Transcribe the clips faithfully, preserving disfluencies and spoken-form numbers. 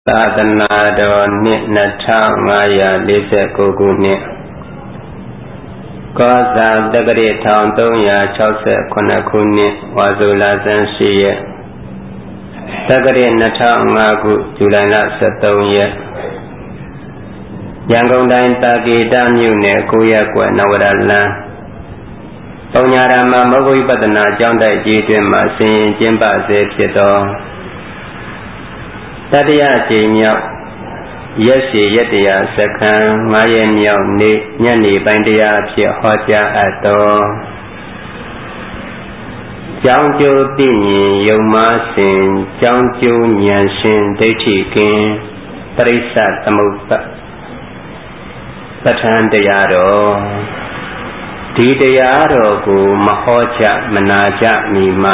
သာသနာတော်နှစ်နှစ်ထောင်ငါးရာလေးဆယ်ကိုခုနှစ်ကောဇာတက္ကရာတစ်ထောင်သုံးရာခြောက်ဆယ်ခုနှစ်ခုနှစ်ဝါဆိုလဆန်းရှိရက်တက္ကရာနှစ်ထောင်ငါးခုဇူလိုင်လဆယ်သုံးရက်ရန်ကုန်တိုင်းတာကေတမြို့နယ်ကိုရက်ကွယ်နဝရလန်းပုံညာရမမဂ္ဂဝိပဿနာကျောင်းတိုက်ကြီးတွင်မှဆင်ရင်ကျင်းပစေဖြစ်သောတတိယကြိမ်မြောက်ရက်ရှိရက်တရားစခန်းငါးရက်မြောက်နေ့ညနေပိုင်းတရားအဖြစ်ဟောကြားအပ်သောကျောင်းကျိုးသိမြင်ယုံမားစဉ်ကျောင်းကျိုးဉာဏ်ရှင်ဒိဋ္ဌိကင်းပရိစ္ဆသမုပ္ပါပဋ္ဌာန်းတရားတော်ဒီတရားတော်ကိုမဟောကြမနာကြမီမှာ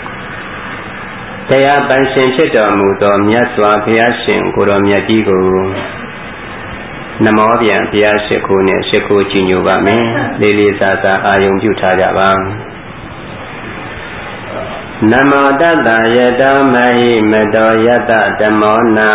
တရားပန်ရှင်ဖြစ်တော်မူသောမြတ်စွာဘုရားရှင်ကိုတော်မြတ်ကြီးကိုနမောပြန်ဘုရားရှိခိုးနဲ့ရှိခိုးကြည်ညိုပါမယ်လေးလေးစားစားအာယုံပြုထားကြပါနမောတတ္တယတောမဟိမတောယတ္တဓမ္မောနာ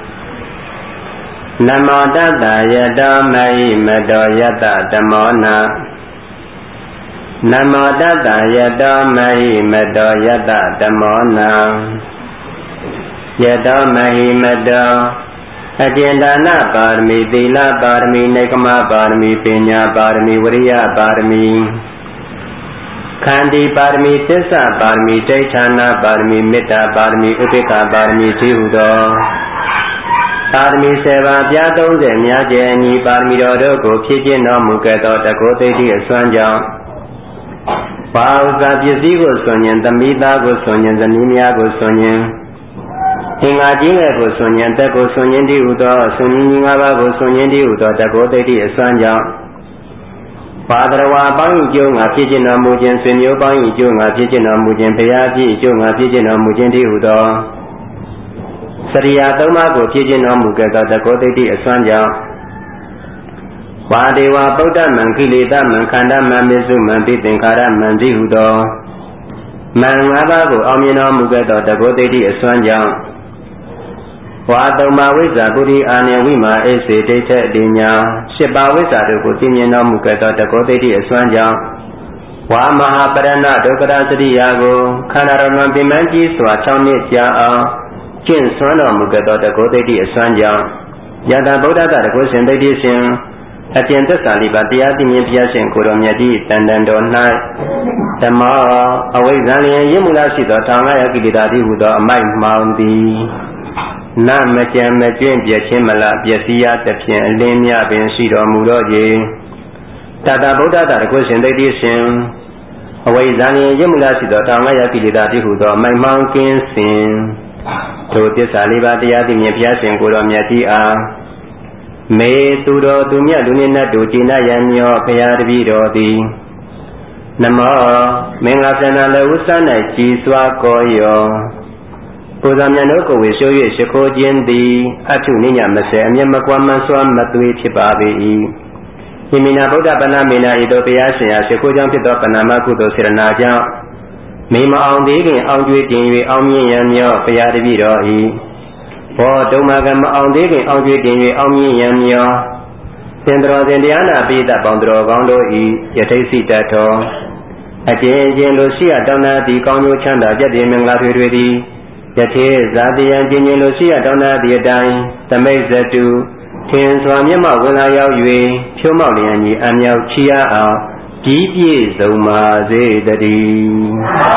နမောတတ္တယတောမဟိမတောယတ္တဓမ္မောနာနမောတတ္တယတောမဟိမတောယတ္တဓမ္မောနာယတောမဟိမတောအကျဉ်းဒါနပါရမီသီလပါရမီနေကမပါရမီပညာပါရမီဝရိယပါရမီခန္တီပါရမီသစ္စာပါရမီဒိဋ္ဌာနာပါရမီမေတ္တာပါရမီဥပေက္ခပါရမီရှိဟုသောပါရမီဆယ်ပါးပြားသုံးဆယ်များကျယ်ညီပါရမီတော်တို့ကိုဖြည့်ကျင့်တော်မူခဲ့သောတကုသိတိအစွမ်းကြောင့်ဘာဥစ္စာပစ္စည်းကိုဆွန်ရင်သမီးသားကိုဆွန်ရင်ဇနီးများကိုဆွန်ရင်သင်္ဃာကြီးငယ်ကိုဆွန်ရင်တက်ကိုဆွန်ရင်တည်းဟူသောဆွန်ရင်ကြီးငါးပါးကိုဆွန်ရင်တည်းဟူသောတကုသိတိအစွမ်းကြောင့်ဘာတရဝါပေါင်းဤကျိုးငါဖြစ်ခြင်းတော်မူခြင်းဆွေမျိုးပေါင်းဤကျိုးငါဖြစ်ခြင်းတော်မူခြင်းဘုရားပြည့်ကျိုးငါဖြစ်ခြင်းတော်မူခြင်းတည်းဟူသောစရိယာသုံးပါးကိုဖြစ်ခြင်းတော်မူခဲ့သောတကုသိတိအစွမ်းကြောင့်ဝါဒေဝဗုဒ္ဓမံကိလေသာမံခန္ဓာမံမေစုမံပိသင်္ခါရမံတိဟုသောမံငါးပါးကိုအောင်မြင်တော်မူခဲ့သောတကုသိတိအစွမ်းကြောင့်ဝါသုံးပါးဝိဇ္ဇာပုရိအာနိဝိမာအိစေဒိဋ္ဌအတိညာရှစ်ပါးဝိဇ္ဇာတို့ကိုသိမြင်တော်မူခဲ့သောတကုသိတိအစွမ်းကြောင့်ဝါမဟာပရဏဒုက္ခရစရိယာကိုခန္ဓာတော်မှာပင်မကြီးစွာ၆နှစ်ကြာအောင်ကျင့်ဆွမ်းတော်မူခဲ့သောတကုသိတိအစွမ်းကြောင့်ယတဗုဒ္ဓတတကုရှင်ဒိဋ္ဌိရှင်အကျဉ်သစ္စာလေးပါးတရားသိမြင်ဘုရားရှင်ကိုတော်မြတ်ကြီးတန်တန်တော်၌ဓမ္မအဝိဇ္ဇာလျင်ရင်းမူလားရှိသောထောင်ငါးရာကိလေသာတိဟုသောအမိုက်မှောင်သည်နမကြံမကျွင့်ပြည့်ချင်းမလားပျက်စီးရသဖြင့်အလင်းမြပင်ရှိတော်မူတော့၏တတဗုဒ္ဓတတကုရှင်ဒိဋ္ဌိရှင်အဝိဇ္ဇာလျင်ရင်းမူလားရှိသောထောင်ငါးရာကိလေသာတိဟုသောအမိုက်မှောင်ကင်းစင်ထိုသစ္စာလေးပါးတရားသိမြင်ဘုရားရှင်ကိုတော်မြတ်ကြီးအားမေသူတော်သူမြတ်လူနေတ်တို့ကျင့်ရမျောဘုရားတပည့်တော်သည်နမောမင်္ဂလာစန္ဒလည်းဥစ္စာ၌ကြည်စွာကောယောကိုယ်တော်မြတ်တို့ကိုဝေရှိုး၍ရှိခိုးခြင်းသည်အထုနိညာမစေအမျက်မကွာမစွာမသွေဖြစ်ပါပေ၏ဟိမိနာဗုဒ္ဓပဏ္ဏမေနာဤသို့ဘုရားရှင်အားရှိခိုးကြောင့်ဖြစ်သောပဏ္ဏမကုသိုလ်စေရနာကြောင့်မိမအောင်သေးခင်အောင်ကျွေးတင်၍အောင်မြင်ရမျောဘုရားတပည့်တော်၏ဘောဒုမကမအောင်သေးခင်အောင်ကျွေးတင်၍အောင်မြင်ရမျောသင်္တော်စဉ်တရားနာပိဋကပေါင်းတော်ကောင်းတို့၏ယထိစိတ္တောအကျဉ်းချင်းလိုရှိရတောင်းနာသည်ကောင်းကျိုးချမ်းသာကြည်တည်မင်္ဂလာတွေတွေသည်ယထေဇာတိယံကျဉ်းချင်းလိုရှိရတောင်းနာသည့်အတိုင်းသမိတ်ဇတုထင်စွာမျက်မှောက်ဝင်လာရောက်၍ဖြိုးမောက်လျင်ကြီးအမြောက်ချီရအောင်ကြီးပြည့်စုံပါစေတည်း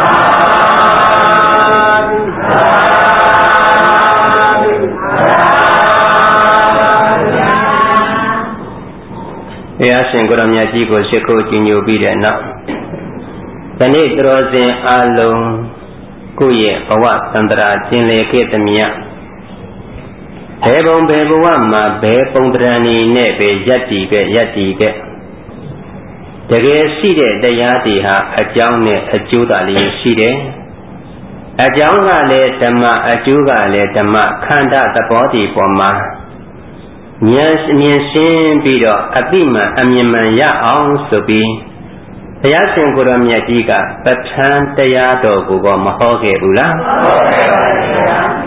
ဘုရားရှင်ကိုယ်တော်မြတ်ကြီးကိုရှိခိုးကြည်ညိုပြီးတဲ့နောက်ဒီနေ့တော်စဉ်အလုံးကိုယ့်ရဲ့ဘဝသန္တရာကျင်လည်ခဲ့သမျှဘယ်ပုံဘယ်ဘဝမှာဘယ်ပုံတရဏီနဲ့ပဲယက်တည်ခဲ့ယက်တည်ခဲ့တကယ်ရှိတဲ့တရားတွေဟာအကြောင်းနဲ့အကျိုးသာလေးရှိတယ်အကြောင်းကလည်းဓမ္မအကျိုးကလည်းဓမ္မခန္ဓာသဘောတည်ပေါ်မှာဉာဏ်မြင်ရှင်းပြီးတော့အတိမှန်အမြင်မှန်ရအောင်ဆိုပြီးဘုရားရှင်ကိုယ်တော်မြတ်ကြီးကပဋ္ဌာန်းတရားတော်ကိုမဟောခဲ့ဘူးလားဟောခဲ့ပါဘူး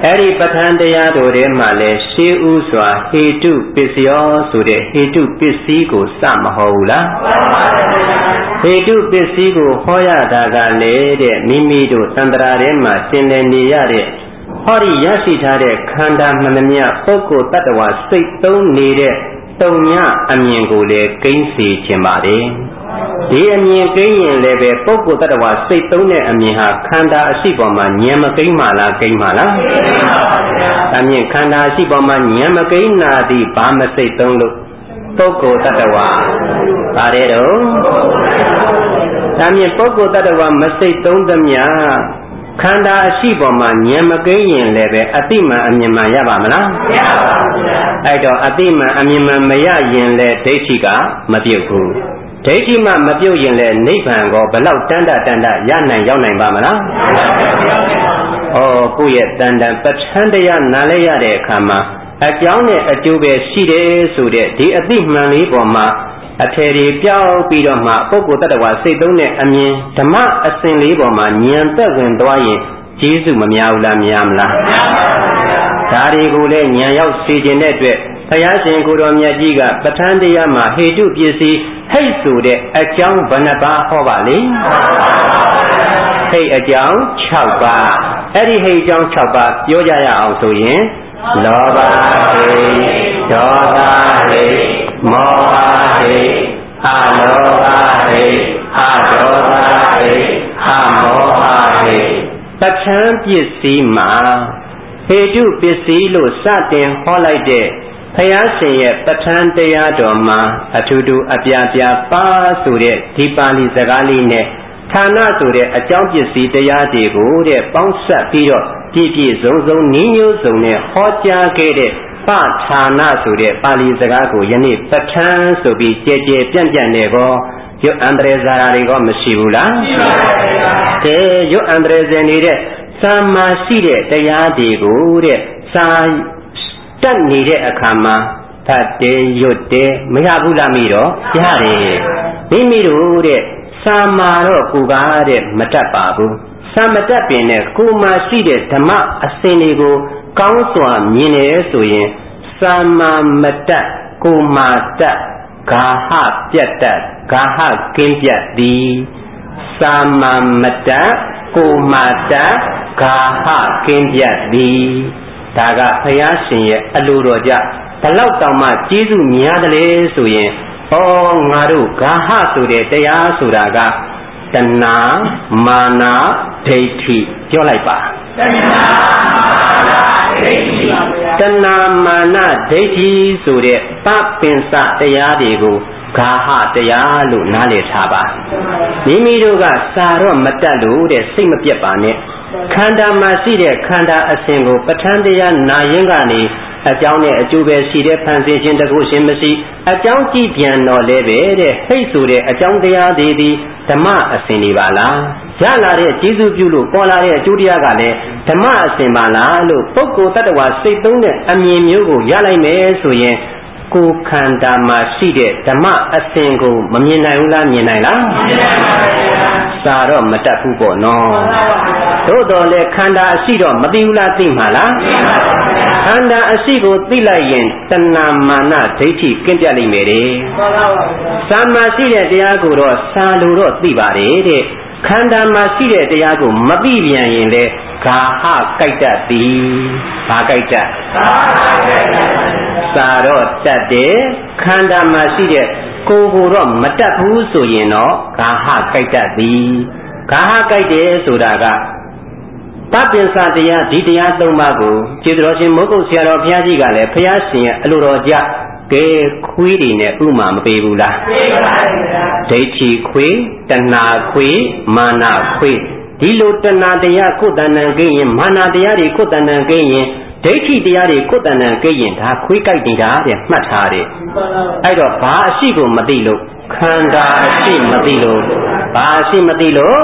အဲ့ဒီပဋ္ဌာန်းတရားတို့ထဲမှာလဲရှေးဥစွာဟေတုပစ္စယောဆိုတဲ့ဟေတုပစ္စည်းကိုစမဟောဘူးလားဟေတုပစ္စည်းကိုဟောရတာကလေတဲ့မိမိတို့သန္တရာထဲမှာရှင်းလည်နေရတဲ့ဟောဒီရရှိထားတဲ့ခန္ဓာမှန်သမျှပုဂ္ဂိုလ်တ attva စိတ်သုံးနေတဲ့တုံညအမြင်ကိုလည်းကိန်းစေခြင်းပါလေဒီအမြင်ကိန်းရင်လည်းပဲပုဂ္ဂိုလ်တ attva စိတ်သုံးတဲ့အမြင်ဟာခန္ဓာအရှိပေါ်မှာဉာဏ်မကိန်းမှလားကိန်းမှလားကိန်းပါပါဗျာအမြင်ခန္ဓာအရှိပေါ်မှာဉာဏ်မကိန်းနာသည်ဘာမစိတ်သုံးလို့ပုဂ္ဂိုလ်တ attva ပါတယ်တော့အမြင်ပုဂ္ဂိုလ်တ attva မစိတ်သုံးသမျှခန္ဓာအရှိပေါ်မှာဉာဏ်မကိန်းရင်လည်းပဲအတိမှန်အမြင်မှန်ရပါမလားမရပါဘူးဗျာအဲ့တော့အတိမှန်အမြင်မှန်မရရင်လည်းဒိဋ္ဌိကမပြုတ်ဘူးဒိဋ္ဌိမှမပြုတ်ရင်လည်းနိဗ္ဗာန်ကိုဘလောက်တန်တတန်တရနိုင်ရောက်နိုင်ပါမလားမရပါဘူးဩကိုယ့်ရဲ့တန်တန်ပဋ္ဌာန်းတရားနားလဲရတဲ့အခါမှာအကြောင်းနဲ့အကျိုးပဲရှိတယ်ဆိုတဲ့ဒီအတိမှန်လေးပေါ်မှာအထေရီပြောက်ပြီးတော့မှပုဂ္ဂိုလ်တ attva စိတ်သုံးတဲ့အမြင်ဓမ္မအစဉ်လေးပေါ်မှာဉာဏ်သက်ဝင်သွားရင်ကျေးဇူးမများဘူးလားများမလားများပါဘူးဗျာဒါတွေကိုလည်းဉာဏ်ရောက်စေခြင်းတဲ့အတွက်ဘုရားရှင်ကိုယ်တော်မြတ်ကြီးကပဋ္ဌာန်းတရားမှာဟေတုပစ္စည်းဟိတ်ဆိုတဲ့အကြောင်းဘယ်နှပါးဟောပါလိမ့်ဟိတ်အကြောင်း၆ပါးအဲ့ဒီဟိတ်အကြောင်း၆ပါးပြောကြရအောင်ဆိုရင်လောဘဟိတ်ဒေါသဟိတ်မောဟဟိတ်အလောဘဟိတ်အဒေါသဟိတ်အမောဟဟိတ်ပဋ္ဌာန်းပစ္စည်းမှာဟေတုပစ္စည်းလို့စတင်ဟောလိုက်တဲ့ဘုရားရှင်ရဲ့ပဋ္ဌာန်းတရားတော်မှာအထူးထူးအပြားပြားပါဆိုတဲ့ဒီပါဠိစကားလေးနဲ့ဌာနဆိုတဲ့အကြောင်းပစ္စည်းတရားတွေကိုတဲ့ပေါင်းစပ်ပြီးတော့ပြည့်ပြည့်စုံစုံနည်းမျိုးစုံနဲ့ဟောကြားခဲ့တဲ့ပဋ္ဌာနဆိုတဲ့ပါဠိစကားကိုယနေ့ပဋ္ဌာန်းဆိုပြီးကြဲကြဲပြန့်ပြန့်နေကောရွတ်အန္တရာယ်ဇာတာတွေကမရှိဘူးလားရှိပါပါဗျာကဲရွတ်အန္တရာယ်ဇင်နေတဲ့သာမာရှိတဲ့တရားတွေကိုတဲ့စာတက်နေတဲ့အခါမှာသတ်တယ်ရွတ်တယ်မရဘူးလားမိတော့ရတယ်မိမိတို့တဲ့သာမာတော့ကိုကားတဲ့မတတ်ပါဘူးသာမတတ်ပင်နဲ့ကိုမာရှိတဲ့ဓမ္မအစဉ်တွေကိုကောင်းစွာမြင်နေဆိုရင်သာမာမတတ်ကိုမာတတ်ဂါဟပြတ်တတ်ဂါဟကင်းပြတ်သည်သာမာမတတ်ကိုမာတတ်ဂါဟကင်းပြတ်သည်ဒါကဘုရားရှင်ရဲ့အလိုတော်ကြဘလောက်တောင်မှကျေးဇူးများတယ်လေဆိုရင်ဩငါတို့ဂါဟဆိုတဲ့တရားဆိုတာကတဏှာမာနဒိဋ္ဌိပြောလိုက်ပါတဏှာမာနဒိဋ္ဌိတဏှာမာနဒိဋ္ဌိဆိုတဲ့ပပင်စတရားတွေကိုဂါဟတရားလို့နားလည်ထားပါမိမိတို့ကစာတော့မတတ်လို့တဲ့စိတ်မပြတ်ပါနဲ့ခန္ဓာမှာရှိတဲ့ခန္ဓာအစဉ်ကိုပဋ္ဌာန်းတရားနာရင်ကနေအကြောင်းနဲ့အကျိုးပဲရှိတဲ့ဖန်ဆင်းခြင်းတခုရှင်မရှိအကြောင်းကြည့်ပြန်တော့လဲပဲတဲ့ဟိတ်ဆိုတဲ့အကြောင်းတရားတွေဒီဓမ္မအစဉ်တွေပါလားရလာတဲ့ကျေးဇူးပြုလို့ပေါ်လာတဲ့အကျိုးတရားကလည်းဓမ္မအစဉ်ပါလားလို့ပုဂ္ဂိုလ်တ attva စိတ်သုံးတဲ့အမြင်မျိုးကိုရလိုက်မယ်ဆိုရင်ကိုယ်ခန္ဓာမှာရှိတဲ့ဓမ္မအစဉ်ကိုမမြင်နိုင်ဘူးလားမြင်နိုင်လားမြင်နိုင်ပါဘူးစာတော့မတတ်ဘူးပေါ့နော်သို့တော်လည်းခန္ဓာအရှိတော့မသိဘူးလားသိမှာလားသိပါပါဘုရားခန္ဓာအရှိကိုသိလိုက်ရင်တဏှာမာနဒိဋ္ဌိကင်းပြတ်လိမ့်မယ်တဲ့မှန်ပါပါဘုရားစာမှာရှိတဲ့တရားကိုတော့စာလိုတော့သိပါတယ်တဲ့ခန္ဓာမှာရှိတဲ့တရားကိုမသိပြန်ရင်လေဂါဟကြိုက်တတ်သည်ဘာကြိုက်တတ်ဂါဟကြိုက်တတ်စာတော့တတ်တယ်ခန္ဓာမှာရှိတဲ့ကိုယ်ကိုတော့မတတ်ဘူးဆိုရင်တော့ဂါဟကြိုက်တတ်သည်ဂါဟကြိုက်တယ်ဆိုတာကပပင်စတရားဒီတရားသုံးပါးကိုကျေးဇူးတော်ရှင်မိုးကုတ်ဆရာတော်ဘုရားကြီးကလည်းဘုရားရှင်ရဲ့အလိုတော်ကြကဲခွေးတွေနဲ့ဥမာမပေးဘူးလားပေးပါဘူးဗျာဒိဋ္ဌိခွေးတဏှာခွေးမာနခွေးဒီလိုတဏှာတရားကိုယ်တဏ္ဍံကိရင်မာနတရားတွေကိုယ်တဏ္ဍံကိရင်ဒိဋ္ဌိတရားတွေကိုယ်တဏ္ဍံကိရင်ဒါခွေးကြိုက်နေတာတဲ့မှတ်ထားတယ်အဲ့တော့ဘာအရှိကိုမသိလို့ခန္ဓာအရှိမသိလို့ဘာအရှိမသိလို့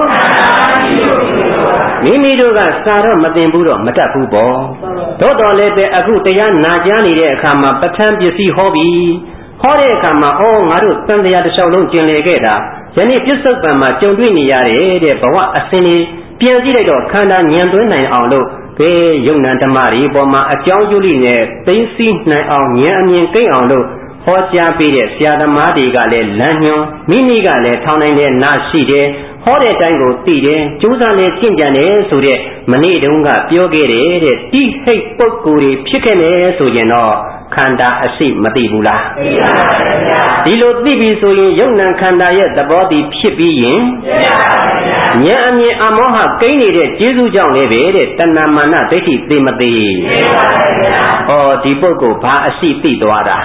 မိမိတို့ကစာတော့မသိဘူးတော့မတတ်ဘူးပေါ့သို့တော်လည်းပဲအခုတရားနာကြားနေတဲ့အခါမှာပဋ္ဌာန်းပစ္စည်းဟောပြီဟောတဲ့အခါမှာအော်ငါတို့သံတရားတစ်လျှောက်လုံးကျင်လည်ခဲ့တာယနေ့ပြစ္ဆုတ်ပံမှာကြုံတွေ့နေရတယ်တဲ့ဘဝအစဉ်လေးပြန်ကြည့်လိုက်တော့ခန္ဓာဉာဏ်သွင်းနိုင်အောင်လို့ဘေးယုံနံဓမ္မတွေပေါ်မှာအကြောင်းကျိုးလေးနဲ့သိသိနိုင်အောင်ဉာဏ်အမြင်ကိအောင်လို့ဟောကြားပေးတဲ့ဆရာသမားတွေကလည်းလမ်းညွှန်မိမိကလည်းထောင်နိုင်တဲ့နာရှိတယ်ဟောတဲ့အတိုင်းကိုသိတယ်ကြိုးစားလည်းကျင့်ကြံတယ်ဆိုတဲ့မနေ့တုန်းကပြောခဲ့တယ်တဲ့တိဟိတ်ပုဂ္ဂိုလ်တွေဖြစ်ခဲ့မယ်ဆိုရင်တော့ခန္ဓာအရှိမသိဘူးလားသိပါပါဗျာဒီလိုသိပြီဆိုရင်ယုံနံခန္ဓာရဲ့သဘောတည်ဖြစ်ပြီးရင်သိပါပါဗျာဉာဏ်အမြင်အမောဟကိန်းနေတဲ့ကျေးဇူးကြောင့်လည်းပဲတဲ့တဏ္ဍမာနဒိဋ္ဌိသိမသိသိပါပါဗျာဩဒီပုဂ္ဂိုလ်ဘာအရှိသိသွားတာ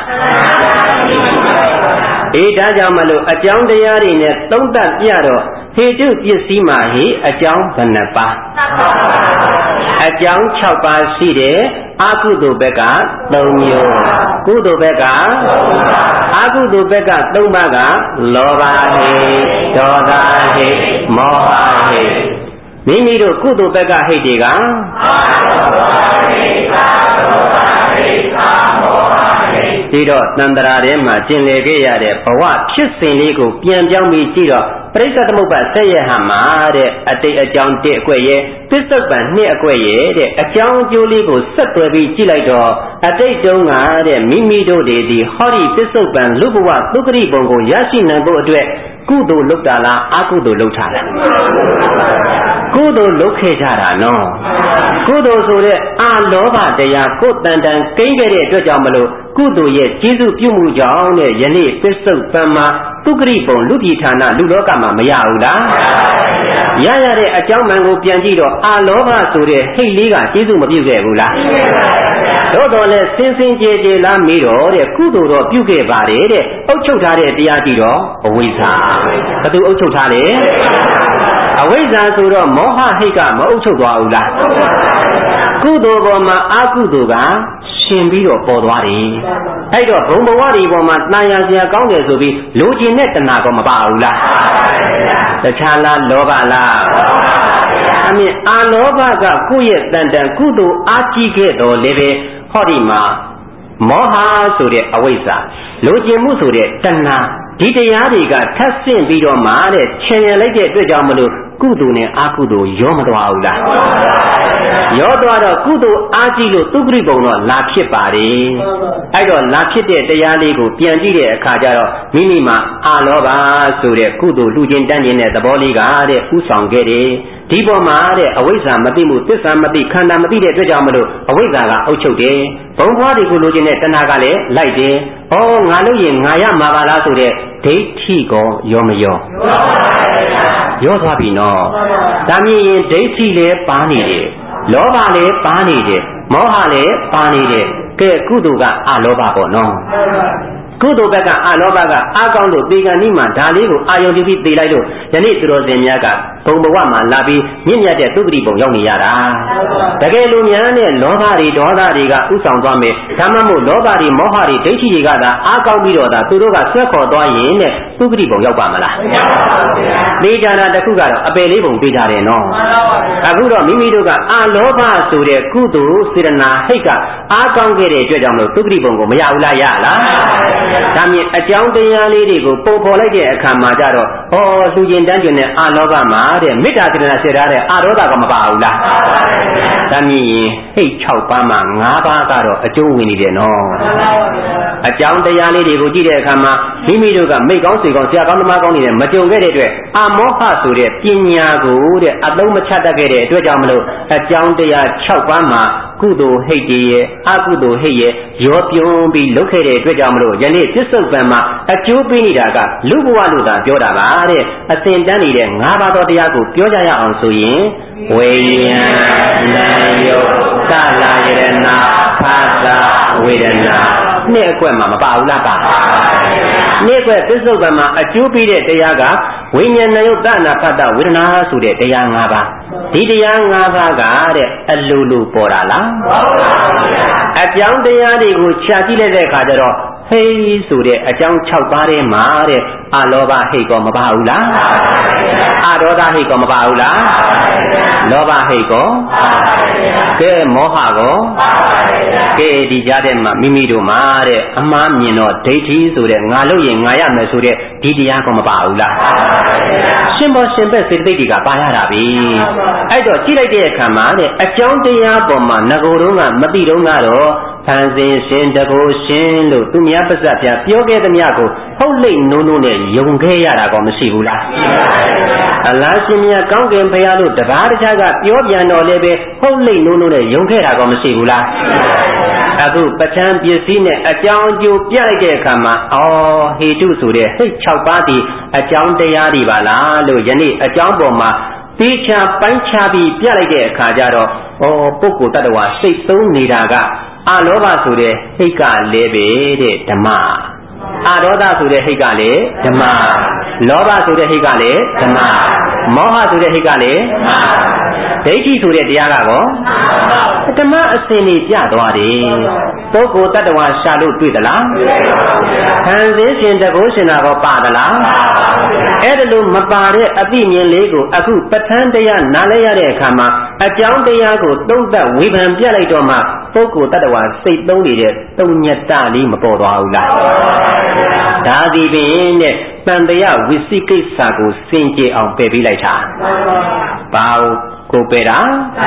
အေးဒါကြောင့်မလို့အကြောင်းတရားတွေနဲ့သုံးသပ်ပြတော့ဟေတုပစ္စည်းမှာဟိအကြောင်းဘယ်နှပါးအကြောင်း၆ပါးရှိတယ်အကုသိုလ်ဘက်က၃မျိုးကုသိုလ်ဘက်ကအကုသိုလ်ဘက်က၃ပါးကလောဘဟိဒေါသဟိမောဟဟိမိမိတို့ကုသိုလ်ဘက်ကဟိတ်တွေကဒီတော့တန်ត្រာထဲမှာကျင်လည်ခဲ့ရတဲ့ဘဝဖြစ်စဉ်လေးကိုပြန်ပြောင်းပြီးကြည့်တော့ပရိစ္ဆေသမုပ္ပါဆက်ရဟမှာတဲ့အတိတ်အကြောင်းတစ်အကွက်ရဲ့ပစ္စုပန်နှစ်အကွက်ရဲ့တဲ့အကြောင်းအကျိုးလေးကိုဆက်သွယ်ပြီးကြည့်လိုက်တော့အတိတ်တုန်းကတဲ့မိမိတို့တွေဒီဟောဒီပစ္စုပန်လူဘဝသုခရိဘုံကိုရရှိနိုင်ဖို့အတွက်ကုသိုလ်လုပ်တာလားအကုသိုလ်လုပ်တာလားကုသိုလ်လုပ်ခဲ့ကြတာနော်ကုသိုလ်ဆိုတဲ့အာလောဘတရားကိုတန်တန်ကိန်းခဲ့တဲ့အတွက်ကြောင့်မလို့ကုသိုလ်ရဲ့ကျေးဇူးပြုမှုကြောင့်တဲ့ယနေ့ပစ္စုပန်မှာသုခရိဘုံလူပြည်ဌာနလူလောကမှာမရဘူးလားရရတဲ့အကြောင်းမှန်ကိုပြန်ကြည့်တော့အာလောဘဆိုတဲ့ဟိတ်လေးကကျေးဇူးမပြုခဲ့ဘူးလားတို့တော်လဲစင်စင်ကြယ်ကြယ်လားမေးတော့တဲ့ကုသိုလ်တော့ပြုခဲ့ပါတယ်တဲ့အုပ်ချုပ်ထားတဲ့တရားကြည့်တော့အဝိဇ္ဇာဘသူအုပ်ချုပ်ထားလဲအဝိဇ္ဇာဆိုတော့မောဟဟိတ်ကမအုပ်ချုပ်သွားဘူးလားကုသိုလ်ပေါ်မှာအကုသိုလ်ကရှင်ပြီးတော့ပေါ်သွားတယ်အဲ့တော့ဘုံဘဝတွေပေါ်မှာတန်ရာစရာကောင်းတယ်ဆိုပြီးလိုချင်တဲ့တဏှာကောမပါဘူးလားတခြားလားလောဘလားအမြင်အာလောဘကကိုယ့်ရဲ့တန်တန်ကုသိုလ်အားကြီးခဲ့တော်လည်းပဲဟောဒီမှာမောဟဆိုတဲ့အဝိဇ္ဇာလိုချင်မှုဆိုတဲ့တဏှာဒီတရားတွေကထပ်ဆင့်ပြီးတော့မှတဲ့ခြံရံလိုက်တဲ့အတွက်ကြောင့်မလို့ကုသိုလ်နဲ့အကုသိုလ်ရောမသွားဘူးလားရောသွားတော့ကုသိုလ်အားကြီးလို့သုခရိဘုံတော့လာဖြစ်ပါတယ်အဲ့တော့လာဖြစ်တဲ့တရားလေးကိုပြန်ကြည့်တဲ့အခါကျတော့မိမိမှာအာလောဘဆိုတဲ့ကုသိုလ်လူချင်းတန်းခြင်းတဲ့သဘောလေးကတဲ့ဥဆောင်ခဲ့တယ်ဒီပေါ်မှာတဲ့အဝိဇ္ဇာမသိမှုသစ္စာမသိခန္ဓာမသိတဲ့အတွက်ကြောင့်မလို့အဝိဇ္ဇာကအုပ်ချုပ်တယ်ဘုံဘွားတွေကိုလိုချင်တဲ့တဏှာကလည်းလိုက်တယ်ဩငါလို့ရင်ငါရမှာပါလားဆိုတဲ့ဒိဋ္ဌိကောရောမရောရောသွားပြီနော်ဒါမြင်ရင်ဒိဋ္ဌိလည်းပါနေတယ်လောဘလည်းပါနေတယ်မောဟလည်းပါနေတယ်ကဲကုသိုလ်ကအလောဘပေါ့နော်ကုသိုလ်ဘက်ကအလောဘကအာကောင်းလို့သေကံဤမှာဒါလေးကိုအာယုံပြုပြီးသေလိုက်လို့ယနေ့သူတော်စင်များကဘုံဘဝမှာလာပြီးမြင့်မြတ်တဲ့သုခတိဘုံရောက်နေရတာတကယ်လို့များနဲ့လောဘတွေဒေါသတွေကဥဆောင်သွားမယ်ဒါမှမဟုတ်လောဘတွေမောဟတွေဒိဋ္ဌိတွေကသာအာကောင်းပြီးတော့သာသူတို့ကဆွဲခေါ်သွားရင်တဲ့သုခတိဘုံရောက်ပါမလားမရောက်ပါဘူးဗျာနေကြတာတစ်ခုကတော့အပယ်လေးဘုံပေးကြတယ်နော်အခုတော့မိမိတို့ကအာလောဘဆိုတဲ့ကုသိုလ်စေတနာဟိတ်ကအာကောင်းခဲ့တဲ့အတွက်ကြောင့်မလို့သုခတိဘုံကိုမရဘူးလားရလားဒါမြင်အကြောင်းတရားလေးတွေကိုပုံဖော်လိုက်တဲ့အခါမှာကြတော့ဩလူကျင်တန်းကျင်တဲ့အာလောဘမှာတဲ့မေတ္တာစေတနာဆက်ထားတဲ့အာရောဓကမပါဘူးလားဒါမြင်ရင်ဟိတ်၆ပါးမှာ၅ပါးကတော့အကျိုးဝင်နေတယ်နော်အကြောင်းတရားလေးတွေကိုကြည့်တဲ့အခါမှာမိမိတို့ကမိတ်ကောင်းစေကောင်းဆရာကောင်းသမားကောင်းနေတဲ့မကြုံခဲ့တဲ့အတွက်အမောဟဆိုတဲ့ပညာကိုတဲ့အသုံးမချတတ်ခဲ့တဲ့အတွက်ကြောင့်မလို့အကြောင်းတရား၆ပါးမှာကုသိုလ်ဟိတ်တည်းရဲ့အကုသိုလ်ဟိတ်ရဲ့ရောပြုံးပြီးလုပ်ခဲ့တဲ့အတွက်ကြောင့်မလို့ယနေ့ပစ္စုပန်မှာအကျိုးပေးနေတာကလူဘဝလို့သာပြောတာပါတဲ့အစဉ်တန်းနေတဲ့၅ပါးသောတရားကိုပြောကြရအောင်ဆိုရင်ဝိညာဉ်နာယုတ်ကလာယရဏဖာသာဝေဒနာနှစ်အကွက်မှာမပါဘူးလားပါနှစ်အကွက်ပစ္စုပန်မှာအကျိုးပေးတဲ့တရားကဝိညာဉ်နာယုတ်တနာဖတ်တာဝေဒနာဆိုတဲ့တရား၅ပါးဒီတရား၅ပါးကတဲ့အလိုလိုပေါ်တာလားမဟုတ်ပါဘူးဗျာအကြောင်းတရားတွေကိုခြာကြည့်လိုက်တဲ့အခါကျတော့ဟဟေးဆိုတဲ့အကြောင်း၆ပါးထဲမှာတဲ့အလောဘဟိတ်ကောမပါဘူးလားအဒေါသဟိတ်ကောမပါဘူးလားလောဘဟိတ်ကောကဲမောဟကောကဲဒီကြားထဲမှာမိမိတို့မှာတဲ့အမှားမြင်တော့ဒိဋ္ဌိဆိုတဲ့ငါလို့ရင်ငါရမယ်ဆိုတဲ့ဒီတရားကောမပါဘူးလားရှင်ဘောရှင်ဘက်စေတသိက်တွေကပါရတာပြီအဲ့တော့ကြည့်လိုက်တဲ့အခါမှာတဲ့အကြောင်းတရားပေါ်မှာငကိုယ်တော့ကမသိတော့ကတော့ဖန်ဆင်းရှင်တကိုယ်ရှင်လို့သူများပါဇက်ပြပြောခဲ့သမျှကိုဟုတ်လိမ့်နိုးနိုးနဲ့ယုံခဲ့ရတာကောမရှိဘူးလားအလားရှင်မြတ်ကောင်းကင်ဘုရားလို့တပါးတခြားကပြောပြန်တော့လည်းပဲဟုတ်လိမ့်နိုးနိုးနဲ့ယုံခဲ့တာကောမရှိဘူးလားအခုပဋ္ဌာန်းပစ္စည်းနဲ့အကြောင်းအကျိုးပြလိုက်တဲ့အခါမှာအော်ဟေတုဆိုတဲ့ဟိတ်၆ပါးဒီအကြောင်းတရားတွေပါလားလို့ယနေ့အကြောင်းပေါ်မှာသိချပိုင်းခြားပြီးပြလိုက်တဲ့အခါကျတော့ဩပုဂ္ဂိုလ်တ attva စိတ်သုံးနေတာကအလောဘဆိုတဲ့ဟိတ်ကလည်းပဲတဲ့ဓမ္မအဒေါသဆိုတဲ့ဟိတ်ကလည်းဓမ္မလောဘဆိုတဲ့ဟိတ်ကလည်းဓမ္မမောဟဆိုတဲ့ဟိတ်ကလည်းဒိဋ္ဌိဆိုတဲ့တရားကတော့ဓမ္မအစဉ်ကြီးပြသွားတယ်ပုဂ္ဂိုလ်တ attva ရှာလို့တွေ့သလားခံစင်းရှင်တကိုးရှင်တာကောပါသလားအဲ့ဒါလို့မပါတဲ့အသိဉာဏ်လေးကိုအခုပဋ္ဌာန်းတရားနားလဲရတဲ့အခါမှာအကြောင်းတရားကိုသုံးသပ်ဝေဖန်ပြလိုက်တော့မှပုဂ္ဂိုလ်တ attva စိတ်သုံးနေတဲ့သုံးညတ္တလေးမပေါ်သွားဘူးလားဒါဒီပင်တဲ့တန်တရားဝိသိကိစ္စကိုစင်ကြယ်အောင်ပယ်ပေးလိုက်တာဘာကိုပယ်တာ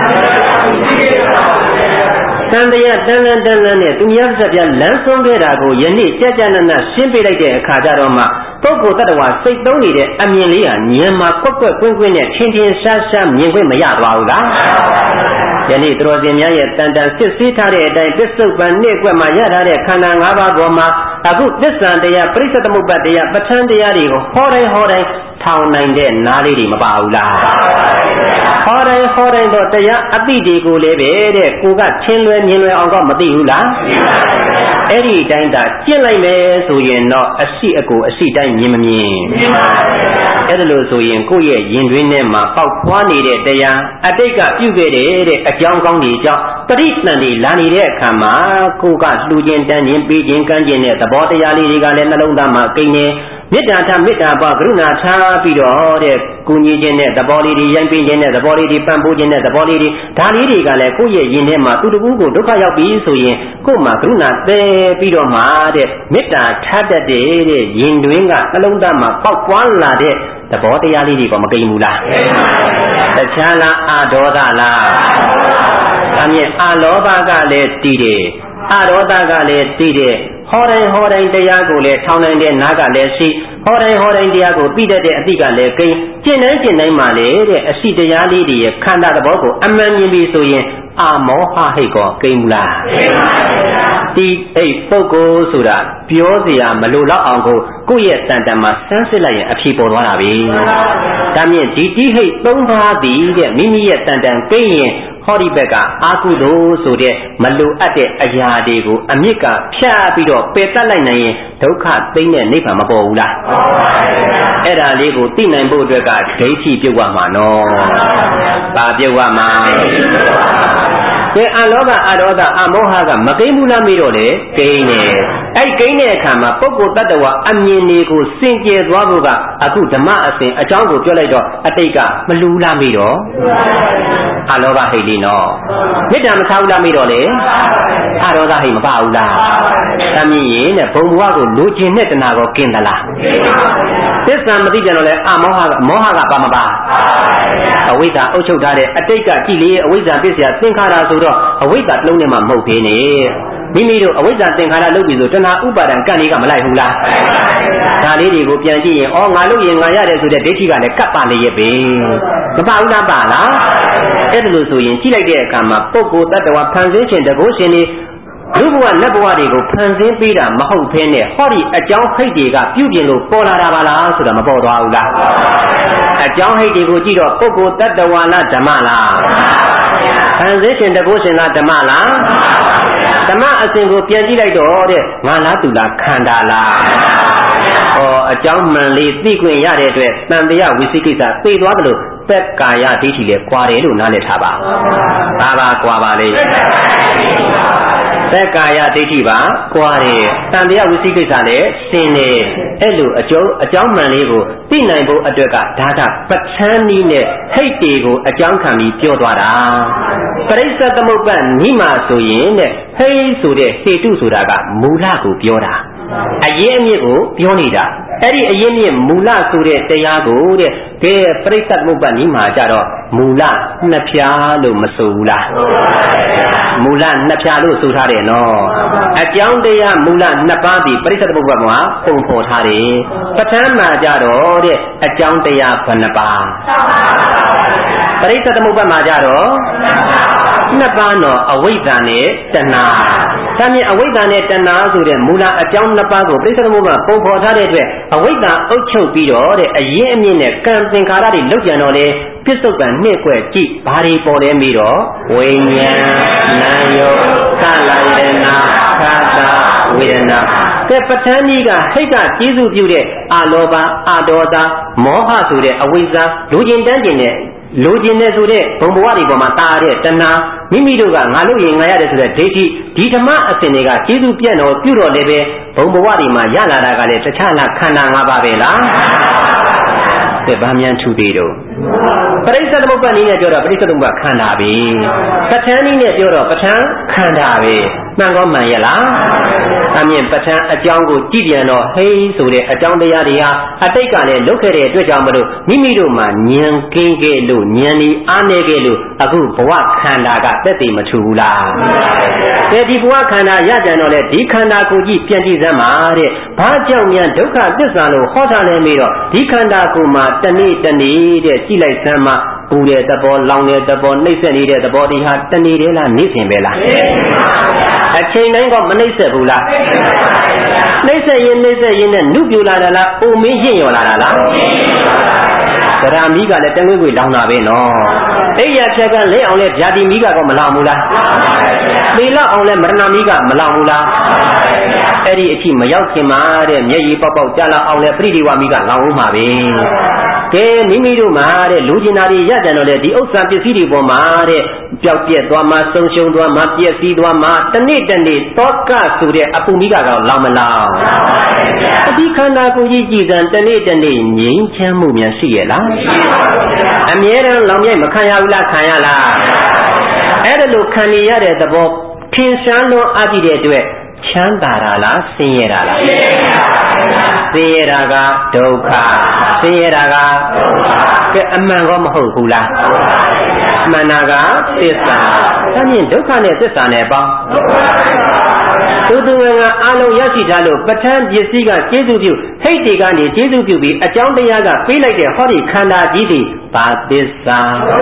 တန်တရားတန်လန်းတန်လန်းနဲ့သူများစက်ပြလမ်းဆုံးခဲ့တာကိုယနေ့ကြကြနနရှင်းပြလိုက်တဲ့အခါကျတော့မှပုဂ္ဂိုလ်တ attva စိတ်သုံးနေတဲ့အမြင်လေးဟာဉာဏ်မှာကွက်ကွက်ကွင်းကွင်းနဲ့ထင်ထင်ရှားရှားမြင်ခွင့်မရသွားဘူးလားယနေ့သူတော်စင်များရဲ့တန်တန်စစ်ဆေးထားတဲ့အတိုင်းပစ္စုပန်နှစ်ကွက်မှာရထားတဲ့ခန္ဓာ၅ပါးပေါ်မှာအခုသစ္စာတရားပရိစ္ဆေသမုပ္ပါတရားပဋ္ဌာန်းတရားတွေကိုဟောတိုင်းဟောတိုင်းထောင်နိုင်တဲ့နားလေးတွေမပါဘူးလားဟောတိုင်းဟောတိုင်းတော့တရားအသိတွေကိုလည်းပဲတဲ့ကိုကချင်းလွယ်မြင်လွယ်အောင်ကမသိဘူးလားအဲ့ဒီတိုင်းသာကျင့်လိုက်မယ်ဆိုရင်တော့အရှိအကိုအရှိတိုင်းမြင်မမြင်မြင်ပါဘူးအဲ့ဒါလို့ဆိုရင်ကိုယ့်ရဲ့ရင်တွင်းထဲမှာပေါက်ဖွားနေတဲ့တရားအတိတ်ကပြုခဲ့တဲ့အကြောင်းကောင်းတွေကြောင့်ပရိသန်တွေလာနေတဲ့အခါမှာကိုကလှူခြင်းတန်းခြင်းပေးခြင်းကမ်းခြင်းတဲ့သဘောတရားလေးတွေကလည်းနှလုံးသားမှာကိန်းနေမေတ္တာထားမေတ္တာပါကရုဏာထားပြီးတော့တဲ့ကုညီခြင်းတဲ့သဘောလေးတွေရိုင်းပင်းခြင်းတဲ့သဘောလေးတွေပံ့ပိုးခြင်းတဲ့သဘောလေးတွေဒါလေးတွေကလည်းကိုယ့်ရဲ့ရင်ထဲမှာသူတကူကိုဒုက္ခရောက်ပြီဆိုရင်ကိုယ်မှာကရုဏာသဲပြီးတော့မှတဲ့မေတ္တာထားတတ်တဲ့ရင်တွင်းကနှလုံးသားမှာပေါက်ပွားလာတဲ့သဘောတရားလေးတွေကမကိန်းဘူးလားတခြားလားအဒေါသလားအမြင်အလောဘကလည်းတည်တယ်အဒေါသကလည်းတည်တယ်ဟောတိုင်းဟောတိုင်းတရားကိုလည်းထောင်နိုင်တဲ့နားကလည်းရှိဟောတိုင်းဟောတိုင်းတရားကိုသိတတ်တဲ့အသိကလည်းကိန်းကျင့်တိုင်းကျင့်တိုင်းမှာလေတဲ့အရှိတရားလေးတွေရဲ့ခန္ဓာသဘောကိုအမှန်မြင်ပြီဆိုရင်အာမောဟဟိတ်ကောကိန်းဘူးလားကိန်းပါဗျာဒီအဲ့ပုဂ္ဂိုလ်ဆိုတာပြောစရာမလိုတော့အောင်ကိုကိုယ့်ရဲ့တန်တန်မှာစမ်းစစ်လိုက်ရင်အဖြေပေါ်သွားတာပဲဒါမြင့်ဒီတိဟိတ်သုံးပါးသည်တဲ့မိမိရဲ့တန်တန်ကိန်းရင်ဟောဒီဘက်ကအာကုသိုလ်ဆိုတဲ့မလိုအပ်တဲ့အရာတွေကိုအမြစ်ကဖြတ်ပြီးတော့ပယ်တတ်လိုက်နိုင်ရင်ဒုက္ခသိမ့်တဲ့နိဗ္ဗာန်မပေါ်ဘူးလားပေါ်ပါဘူးအဲ့ဒါလေးကိုသိနိုင်ဖို့အတွက်ကဒိဋ္ဌိပြုတ်ရမှာနော်ဘာပြုတ်ရမှာကဲအလောဘအဒေါသအမောဟကမကိန်းဘူးလားမေးတော့လေကိန်းနေအဲ့ကိန်းတဲ့အခါမှာပုဂ္ဂိုလ်တ attva အမြင်တွေကိုစင်ကြယ်သွားဖို့ကအခုဓမ္မအစဉ်အကြောင်းကိုပြောလိုက်တော့အတိတ်ကမလူလားမေးတော့အလောဘဟိတ်လေးနော်မေတ္တာမထားဘူးလားမေးတော့လေအဒေါသဟိတ်မပါဘူးလားသမီးရင်တဲ့ဘုံဘဝကိုလိုချင်တဲ့တဏှာကိုกินသလားသစ္စာမသိကြတော့လေအမောဟကမောဟကပါမပါအဝိဇ္ဇာအုပ်ချုပ်ထားတဲ့အတိတ်ကကြည်လေအဝိဇ္ဇာပစ္စယသင်္ခါရဆိုတော့အဝိဇ္ဇာတစ်လုံးနဲ့မှမဟုတ်သေးနဲ့မိမိတို့အဝိဇ္ဇာသင်္ခါရလုပ်ပြီဆိုတဏှာဥပါဒံကံလေးကမလိုက်ဘူးလားဒါလေးတွေကိုပြန်ကြည့်ရင်ဩငါလုပ်ရင်ငါရတယ်ဆိုတဲ့ဒိဋ္ဌိကလည်းကပ်ပါလေရဲ့ပဲမပါဘူးလားပါလားအဲ့ဒါလို့ဆိုရင်ကြည့်လိုက်တဲ့အခါမှာပုဂ္ဂိုလ်တ attva ဖန်ဆင်းခြင်းတကုရှင်တွေလူဘဝနတ်ဘဝတွေကိုဖန်ဆင်းပေးတာမဟုတ်ဘဲနဲ့ဟောဒီအကြောင်းဟိတ်တွေကပြုပြင်လို့ပေါ်လာတာပါလားဆိုတာမပေါ်သွားဘူးလားအကြောင်းဟိတ်တွေကိုကြည့်တော့ပုဂ္ဂိုလ်တ attva လားဓမ္မလားဖန်ဆင်းခြင်းတကုရှင်လားဓမ္မလားဓမ္မအစဉ်ကိုပြန်ကြည့်လိုက်တော့တဲ့ငါလားသူလားခန္ဓာလားဟောအကြောင်းမှန်လေးသိခွင့်ရတဲ့အတွက်တန်တရားဝိသိကိစ္စသိသွားတယ်လို့ပက်ကာယဒိဋ္ဌိလည်းကွာတယ်လို့နားလည်ထားပါဘာပါကွာပါလေသက်ကာယဒိဋ္ဌိပါကွာတယ်တန်တရားဝိသိကိစ္စလည်းရှင်းတယ်အဲ့လိုအကျိုးအကြောင်းမှန်လေးကိုသိနိုင်ဖို့အတွက်ကဒါကပဋ္ဌာန်းနည်းနဲ့ဟိတ်တေကိုအကြောင်းခံပြီးပြောသွားတာပရိစ္ဆေသမုပ္ပါနိမာဆိုရင်တဲ့ဟိတ်ဆိုတဲ့ဟေတုဆိုတာကမူလကိုပြောတာအရင်အမြစ်ကိုပြောနေတာအဲ့ဒီအရင်မြစ်မူလဆိုတဲ့တရားကိုတဲ့ကဲပရိစ္ဆေသမုပ္ပါနိမာကြတော့မူလနှစ်ဖြာလို့မဆိုဘူးလားမူလနှစ်ဖြာလို့ဆိုထားတယ်နော်အကြောင်းတရားမူလနှစ်ပါးဒီပရိစ္ဆေသမုပ္ပါမှာပုံဖော်ထားတယ်ပဋ္ဌာန်းမှာကြတော့တဲ့အကြောင်းတရားဘယ်နှပါးပရိစ္ဆေသမုပ္ပါမှာကြတော့နှစ်ပါးတော့အဝိဇ္ဇာနဲ့တဏှာဒါမြင်အဝိဇ္ဇာနဲ့တဏှာဆိုတဲ့မူလအကြောင်းနှစ်ပါးကိုပရိစ္ဆေသမုပ္ပါပုံဖော်ထားတဲ့အတွက်အဝိဇ္ဇာအုပ်ချုပ်ပြီးတော့တဲ့အရင်အမြင့်နဲ့ကံသင်္ခါရတွေလုတ်ကြံတော့လေပစ္စုပန်နှိမ့်ခွဲကြည့်ဘာတွေပေါ်လဲပြီးတော့ဝိညာဉ်နာယောသလယနာခါတာဝေဒနာကဲပဋ္ဌာန်းကြီးကဟိတ်ကကျေစုပြုတဲ့အာလောဘအာဒေါသမောဟဆိုတဲ့အဝိဇ္ဇာလူကျင်တန်းကျင်တဲ့လူကျင်တဲ့ဆိုတဲ့ဘုံဘဝတွေပေါ်မှာတာတဲ့တဏှာမိမိတို့ကငါလို့ရင်ငါရတယ်ဆိုတဲ့ဒိဋ္ဌိဒီဓမ္မအစဉ်တွေကကျေစုပြန့်တော်ပြုတော်လည်းပဲဘုံဘဝတွေမှာရလာတာကလည်းတခြားလားခန္ဓာ၅ပါးပဲလားကဲဗာမြန်ထူသေးတော့ပရိစ္ဆေသမုပ္ပါနည်းနဲ့ပြောတော့ပရိစ္ဆေသမုပ္ပါခန္ဓာပဲပဋ္ဌာန်းနည်းနဲ့ပြောတော့ပဋ္ဌာန်းခန္ဓာပဲမှန်ကောမှန်ရဲ့လားအမြင်ပဋ္ဌာန်းအကြောင်းကိုကြည့်ပြန်တော့ဟေးဆိုတဲ့အကြောင်းတရားတွေဟာအတိတ်ကလည်းလုတ်ခဲ့တဲ့အတွက်ကြောင့်မလို့မိမိတို့မှာဉာဏ်ကင်းခဲ့လို့ဉာဏ်ဤအားနေခဲ့လို့အခုဘဝခန္ဓာကသက်သေမထူဘူးလားကဲဒီဘဝခန္ဓာရကြံတော့လေဒီခန္ဓာကိုကြည့်ပြန်ကြည့်စမ်းပါတဲ့ဘာကြောင့်များဒုက္ခသစ္စာလို့ဟောထားလဲပြီးတော့ဒီခန္ဓာကိုမှာတနေ့တနေ့တဲ့ကြည့်လိုက်စမ်းမှာပူတဲ့သဘောလောင်တဲ့သဘောနှိမ့်ဆက်နေတဲ့သဘောဒီဟာတနေ့တည်းလားနေ့စဉ်ပဲလားအချိန်တိုင်းကမနှိမ့်ဆက်ဘူးလားနှိမ့်ဆက်ရင်နှိမ့်ဆက်ရင်နဲ့နုပြူလာတာလားအိုမင်းရင့်ရော်လာတာလားသရမီးကလည်းတငွေ့ွေလောင်တာပဲနော်အိယာဖြက်ကလဲအောင်လဲဗျာတိမီးကတော့မလောင်ဘူးလားသီလအောင်လဲမရဏမီးကမလောင်ဘူးလားအဲ့ဒီအထိမရောက်ခင်မှာတဲ့မျက်ရည်ပေါက်ပေါက်ကြာလာအောင်လဲပရိဒီဝမီးကလောင်ဦးမှာပဲကဲမိမိတို့မှာတဲ့လူကျင်နာတွေရကြတယ်လို့ဒီဥစ္စာပစ္စည်းတွေပေါ်မှာတဲ့ပျောက်ပြက်သွားမှဆုံးရှုံးသွားမှပျက်စီးသွားမှတနေ့တနေ့တောကဆိုတဲ့အပူမီးကတော့လောင်မလောင်ဒီခန္ဓာကိုယ်ကြီးကြည်စံတနေ့တနေ့ငြိမ်းချမ်းမှုများရှိရဲ့လားရှိပါဘူးဗျာအမြဲတမ်းလောင်မြိုက်မခံရဘူးလားခံရလားအဲ့ဒါလို့ခံရရတဲ့သဘောထင်ရှားလွန်အပ်တဲ့အတွက်ချမ်းသာတာလားဆင်းရဲတာလားဆင်းရဲတာကဒုက္ခဆင်းရဲတာကဒုက္ခကဲအမှန်ကောမဟုတ်ဘူးလားမှန်တာကသစ္စာဒါမြင်ဒုက္ခနဲ့သစ္စာနဲ့ပေါင်းသူသူငယ်ငယ်အလုံးရရှိထားလို့ပဋ္ဌာန်းပစ္စည်းကကျေစုပြုဟိတ်တွေကနေကျေစုပြုပြီးအကြောင်းတရားကပေးလိုက်တဲ့ဟောဒီခန္ဓာကြီးဒီဘာသစ္စာ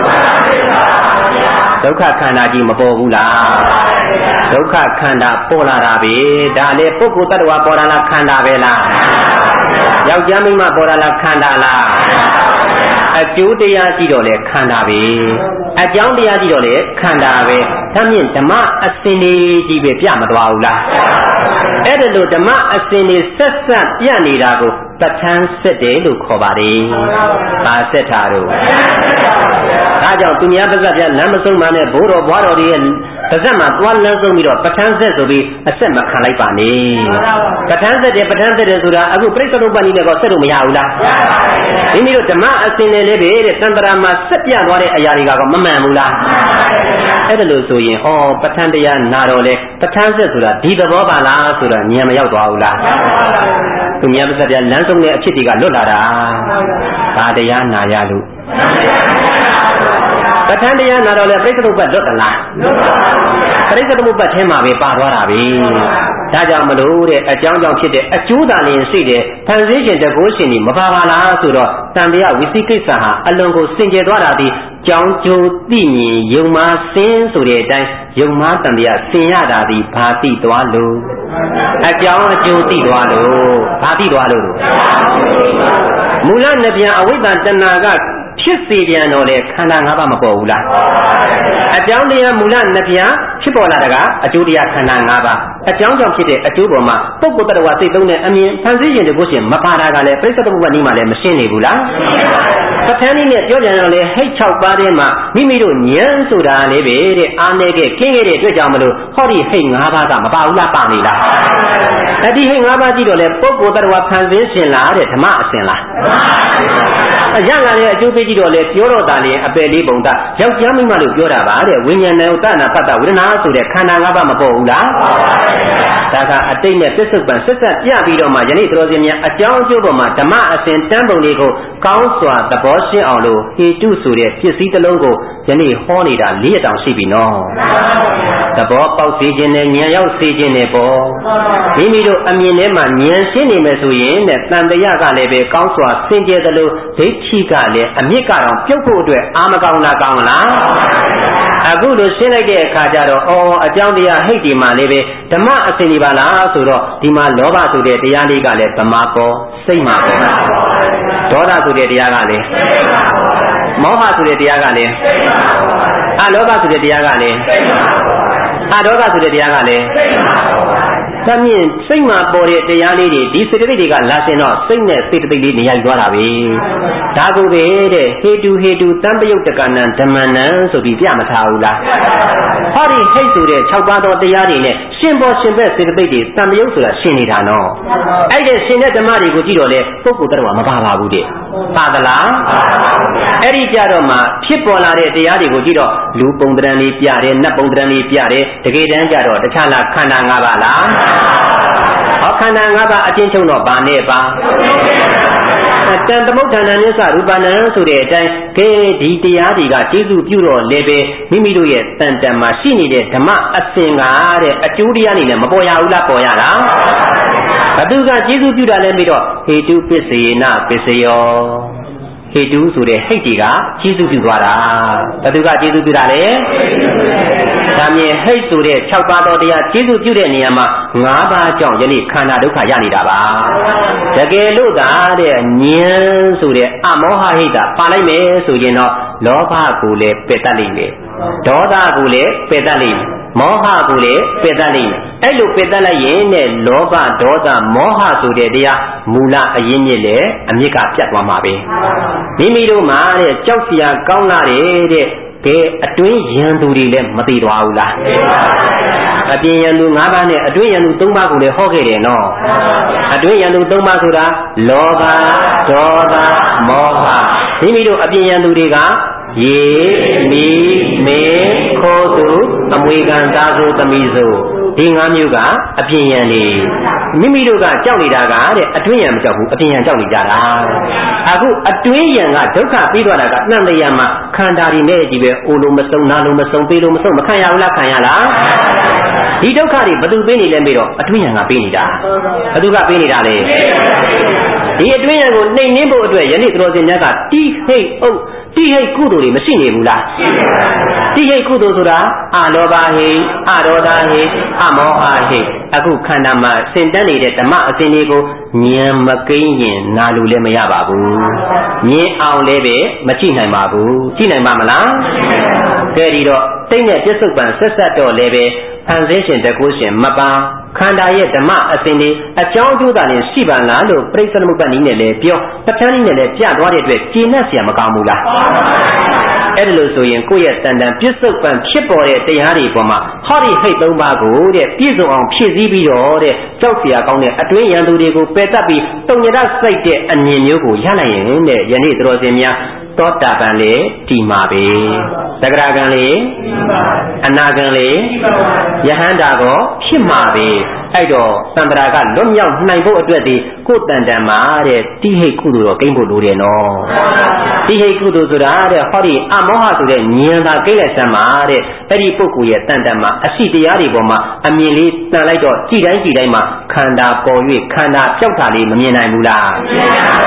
ဒုက္ခခန္ဓာကြီးမပေါ်ဘူးလားဒုက္ခခန္ဓာပေါ်လာတာပဲဒါလေပုဂ္ဂိုလ်တ attva ပေါ်လာလားခန္ဓာပဲလားယောက်ျားမိန်းမပေါ်လာလားခန္ဓာလားအကျိုးတရားကြည့်တော့လေခန္ဓာပဲအကြောင်းတရားကြည့်တော့လေခန္ဓာပဲဒါမြင့်ဓမ္မအစဉ်ကြီးပဲပြမသွားဘူးလားအဲ့ဒါလို့ဓမ္မအစဉ်ကြီးဆက်ဆက်ပြနေတာကိုပဋ္ဌာန်းဆက်တယ်လို့ခေါ်ပါတယ်။ဘာဆက်တာတော့ဒါကြောင့်သူများပါဇက်ပြလမ်းမဆုံးမနဲ့ဘိုးတော်ဘွားတော်တွေရဲ့ပါဇက်မှာသွားလမ်းဆုံးပြီးတော့ပဋ္ဌာန်းဆက်ဆိုပြီးအဆက်မခံလိုက်ပါနဲ့ပဋ္ဌာန်းဆက်တယ်ပဋ္ဌာန်းဆက်တယ်ဆိုတာအခုပြိဿတုပ္ပဏိနဲ့တော့ဆက်လို့မရဘူးလားမိမိတို့ဓမ္မအစဉ်လေးပဲတဲ့တန်တရာမှာဆက်ပြသွားတဲ့အရာတွေကတော့မမှန်ဘူးလားအဲ့ဒါလို့ဆိုရင်ဟောပဋ္ဌာန်းတရားနာတော့လေပဋ္ဌာန်းဆက်ဆိုတာဒီသဘောပါလားဆိုတာဉာဏ်မရောက်သွားဘူးလားသူများပါဇက်ပြလမ်းဆုံးတဲ့အဖြစ်တွေကလွတ်လာတာဘာတရားနာရလို့ပဋ္ဌာန်းတရားနာတော့လေပြိဿတုပ္ပလွတ်သလားလွတ်ပါဘူးပြိဿတုပ္ပထဲမှာပဲပါသွားတာပဲဒါကြောင့်မလို့တဲ့အကြောင်းကြောင့်ဖြစ်တဲ့အကျိုးသာလျင်ရှိတဲ့ဖန်ဆင်းခြင်းတကုရှင်ကြီးမပါပါလားဆိုတော့တန်တရားဝိသိကိစ္စဟာအလွန်ကိုစင်ကြယ်သွားတာဒီကြောင်းကျိုးသိမြင်ယုံမာစင်းဆိုတဲ့အတိုင်းယုံမာတန်တရားစင်ရတာဒီဘာသိသွားလို့အကြောင်းအကျိုးသိသွားလို့ဘာသိသွားလို့မူလနှစ်ပြန်အဝိဇ္ဇာတဏှာကဖြဖြစ်စေပြန်တော့လေခန္ဓာ၅ပါးမပေါ်ဘူးလားအကြောင်းတရားမူလနှစ်ပြားဖြစ်ပေါ်လာတာကအကျိုးတရားခန္ဓာ၅ပါးအကြောင်းကြောင့်ဖြစ်တဲ့အကျိုးပေါ်မှာပုဂ္ဂိုလ်တ attva စိတ်သုံးတဲ့အမြင်ဖန်ဆင်းခြင်းတကုရှင်မပါတာကလည်းပြိဿတပုပ္ပနိမှာလည်းမရှင်းနေဘူးလားပဋ္ဌာန်းနည်းနဲ့ပြောပြန်တော့လေဟိတ်၆ပါးထဲမှာမိမိတို့ဉာဏ်ဆိုတာလေးပဲတဲ့အားနေခဲ့ခင်းခဲ့တဲ့အတွက်ကြောင့်မလို့ဟောဒီဟိတ်၅ပါးကမပါဘူးလားပါနေလားအဒီဟိတ်၅ပါးကြည့်တော့လေပုဂ္ဂိုလ်တ attva ဖန်ဆင်းရှင်လားတဲ့ဓမ္မအစဉ်လားအရကလည်းအကျိုးပေးကြည့်တော့လေပြောတော့တာလေအပယ်လေးပုံသားယောက်ျားမိန်းမလို့ပြောတာပါတဲ့ဝိညာဉ်နဲ့ဥဒ္ဒနာပတ္တဝေဒနာဆိုတဲ့ခန္ဓာ၅ပါးမပေါ်ဘူးလားဒါကအတိတ်နဲ့ပြစ္ဆုတ်ပံဆက်ဆက်ပြပြီးတော့မှယနေ့တော်စင်များအကြောင်းအကျိုးပေါ်မှာဓမ္မအစဉ်တန်းပုံလေးကိုကောင်းစွာသဘောရှင်းအောင်လို့ဟေတုဆိုတဲ့ပစ္စည်းတစ်လုံးကိုယနေ့ဟောနေတာ၄ရက်တောင်ရှိပြီနော်သဘောပေါက်စေခြင်းနဲ့ဉာဏ်ရောက်စေခြင်းနဲ့ပေါ့မိမိတို့အမြင်ထဲမှာဉာဏ်ရှင်းနေမယ်ဆိုရင်တဲ့တန်တရားကလည်းပဲကောင်းစွာစင်ကြယ်သလိုဒိဋ္ဌိကလည်းအမြစ်ကတော့ပြုတ်ဖို့အတွက်အာမကောင်းလားကောင်းလားအခုလိုရှင်းလိုက်တဲ့အခါကျတော့အော်အကြောင်းတရားဟိတ်ဒီမှာလေးပဲဓမ္မအစဉ်ဒီပါလားဆိုတော့ဒီမှာလောဘဆိုတဲ့တရားလေးကလည်းဗမာပေါ်စိတ်မှာပေါ်ဒေါသဆိုတဲ့တရားကလည်းမောဟဆိုတဲ့တရားကလည်းအလောဘဆိုတဲ့တရားကလည်းအဒေါသဆိုတဲ့တရားကလည်းသမင်းစိတ်မှာပေါ်တဲ့တရားလေးတွေဒီစေတသိက်တွေကလာရှင်တော့စိတ်နဲ့စေတသိက်လေးနေရာယူသွားတာပဲဒါကိုပဲတဲ့ဟေတုဟေတုတံပယုတ်တကနံဓမ္မနံဆိုပြီးပြမထားဘူးလားဟောဒီဟိတ်ဆိုတဲ့၆ပါးသောတရားတွေနဲ့ရှင်ပေါ်ရှင်ဘက်စေတသိက်တွေတံပယုတ်ဆိုတာရှင်နေတာနော်အဲ့ဒီရှင်တဲ့ဓမ္မတွေကိုကြည့်တော့လေပုဂ္ဂိုလ်တ attva မပါပါဘူးတဲ့ပါသလားအဲ့ဒီကြတော့မှဖြစ်ပေါ်လာတဲ့တရားတွေကိုကြည့်တော့လူပုံတရံလေးပြတယ်နတ်ပုံတရံလေးပြတယ်တကယ်တမ်းကြတော့တခြားလားခန္ဓာ၅ပါးလားဟောခန္ဓာ၅ပါးအချင်းချုပ်တော့ဗာနဲ့ပါတန်သမုဋ္ဌာဏနိစ္စရူပနာဆိုတဲ့အတိုင်းကဲဒီတရားတွေကကျေစုပြုတော့လေပဲမိမိတို့ရဲ့တန်တန်မှာရှိနေတဲ့ဓမ္မအစဉ်ကားတဲ့အကျိုးတရားနေနဲ့မပေါ်ရဘူးလားပေါ်ရလားဘသူကကျေစုပြုတာလဲပြီးတော့ဟေတုပစ္စေနပစ္စယောဟေတုဆိုတဲ့ဟိတ်တွေကကျေစုပြုသွားတာဘသူကကျေစုပြုတာလဲဒါမြင်ဟိတ်ဆိုတဲ့၆ပါးသောတရားကျေစုပြုတဲ့နေရာမှာ၅ပါးကြောင့်ယနေ့ခန္ဓာဒုက္ခရနေတာပါတကယ်လို့သာတဲ့ဉာဏ်ဆိုတဲ့အမောဟဟိတ်တာပါလိုက်မယ်ဆိုရင်တော့လောဘကိုလည်းပယ်တတ်လိမ့်မယ်ဒေါသကိုလည်းပယ်တတ်လိမ့်မယ်မောဟကိုလည်းပယ်တတ်လိမ့်မယ်အဲ့လိုပယ်တတ်လိုက်ရင်တဲ့လောဘဒေါသမောဟဆိုတဲ့တရားမူလအရင်းမြစ်လေအမြစ်ကပြတ်သွားမှာပဲမိမိတို့မှာတဲ့ကြောက်စရာကောင်းလာတဲ့တဲ့ကဲအတွင်းရန်သူတွေလည်းမသိသွားဘူးလားအပြင်ရန်သူ၅ပါးနဲ့အတွင်းရန်သူ၃ပါးကိုလည်းဟောခဲ့တယ်နော်အတွင်းရန်သူ၃ပါးဆိုတာလောဘဒေါသမောဟမိမိတို့အပြင်ရန်သူတွေကရေမီမေခိုးသူအမွေခံသားစုသမီးစုဒီ၅မျိုးကအပြင်ရန်နေမိမိတို့ကကြောက်နေတာကတဲ့အတွင်းရန်မကြောက်ဘူးအပြင်ရန်ကြောက်နေကြတာအခုအတွင်းရန်ကဒုက္ခပြီးသွားတာကနှံ့တရားမှာခန္ဓာတွေနဲ့ကြီးပဲအိုလိုမစုံနာလိုမစုံပေးလိုမစုံမခံရဘူးလားခံရလားဒီဒုက္ခတွေဘသူပေးနေလဲမေးတော့အတွင်းရန်ကပေးနေတာဘသူကပေးနေတာလဲဒီအတွင်းရန်ကိုနှိမ်နှင်းဖို့အတွက်ယနေ့တော်စင်များကတိဟိတ်အုပ်တိဟိတ်ကုသိုလ်တွေမရှိနေဘူးလားတိဟိတ်ကုသိုလ်ဆိုတာအလောဘဟိတ်အဒေါသဟိတ်အမောဟဟိတ်အခုခန္ဓာမှာစင်တန်းနေတဲ့ဓမ္မအစဉ်တွေကိုဉာဏ်မကိန်းရင်နာလို့လည်းမရပါဘူးမြင်အောင်လည်းပဲမကြည့်နိုင်ပါဘူးကြည့်နိုင်ပါမလားကဲဒီတော့စိတ်နဲ့ပြစ္ဆုတ်ပံဆက်ဆက်တော့လည်းပဲဖန်ဆင်းရှင်တကုရှင်မပန်းခန္ဓာရဲ့ဓမ္မအစဉ်တွေအကြောင်းအကျိုးသာလည်းရှိပါလားလို့ပြိဿသမုပ္ပါဒ်နည်းနဲ့လည်းပြောတပန်းနည်းနဲ့လည်းပြသွားတဲ့အတွက်ကျေနပ်เสียမကောင်းဘူးလားအဲ့ဒါလို့ဆိုရင်ကိုယ့်ရဲ့တန်တန်ပြစ္ဆုတ်ပံဖြစ်ပေါ်တဲ့တရားတွေပေါ်မှာဟောဒီဟိတ်သုံးပါးကိုတဲ့ပြည့်စုံအောင်ဖြည့်ဆည်းပြီးတော့တဲ့ကြောက်เสียကောင်းတဲ့အတွင်းရန်သူတွေကိုပယ်တတ်ပြီးတုံညရစိတ်တဲ့အမြင်မျိုးကိုရနိုင်ရင်တဲ့ယနေ့တော်စင်များသောတာပန်လေဒီမှာပဲသဂရကံလေအနာကံလေယဟန္တာကောဖြစ်မှာပဲအဲ့တော့သံဃာကလွတ်မြောက်နိုင်ဖို့အတွက်ဒီကိုယ်တန်တန်မှာတဲ့တိဟိတ်ကုသိုလ်တော့ကိန်းဖို့လိုတယ်နော်တိဟိတ်ကုသိုလ်ဆိုတာတဲ့ဟောဒီအမောဟဆိုတဲ့ဉာဏ်သာကိလေသာမှာတဲ့အဲ့ဒီပုဂ္ဂိုလ်ရဲ့တန်တန်မှာအရှိတရားတွေပေါ်မှာအမြင်လေးတန်လိုက်တော့ကြည်တိုင်းကြည်တိုင်းမှာခန္ဓာပေါ်၍ခန္ဓာပြောက်တာလေးမမြင်နိုင်ဘူးလားမြင်ပါပါ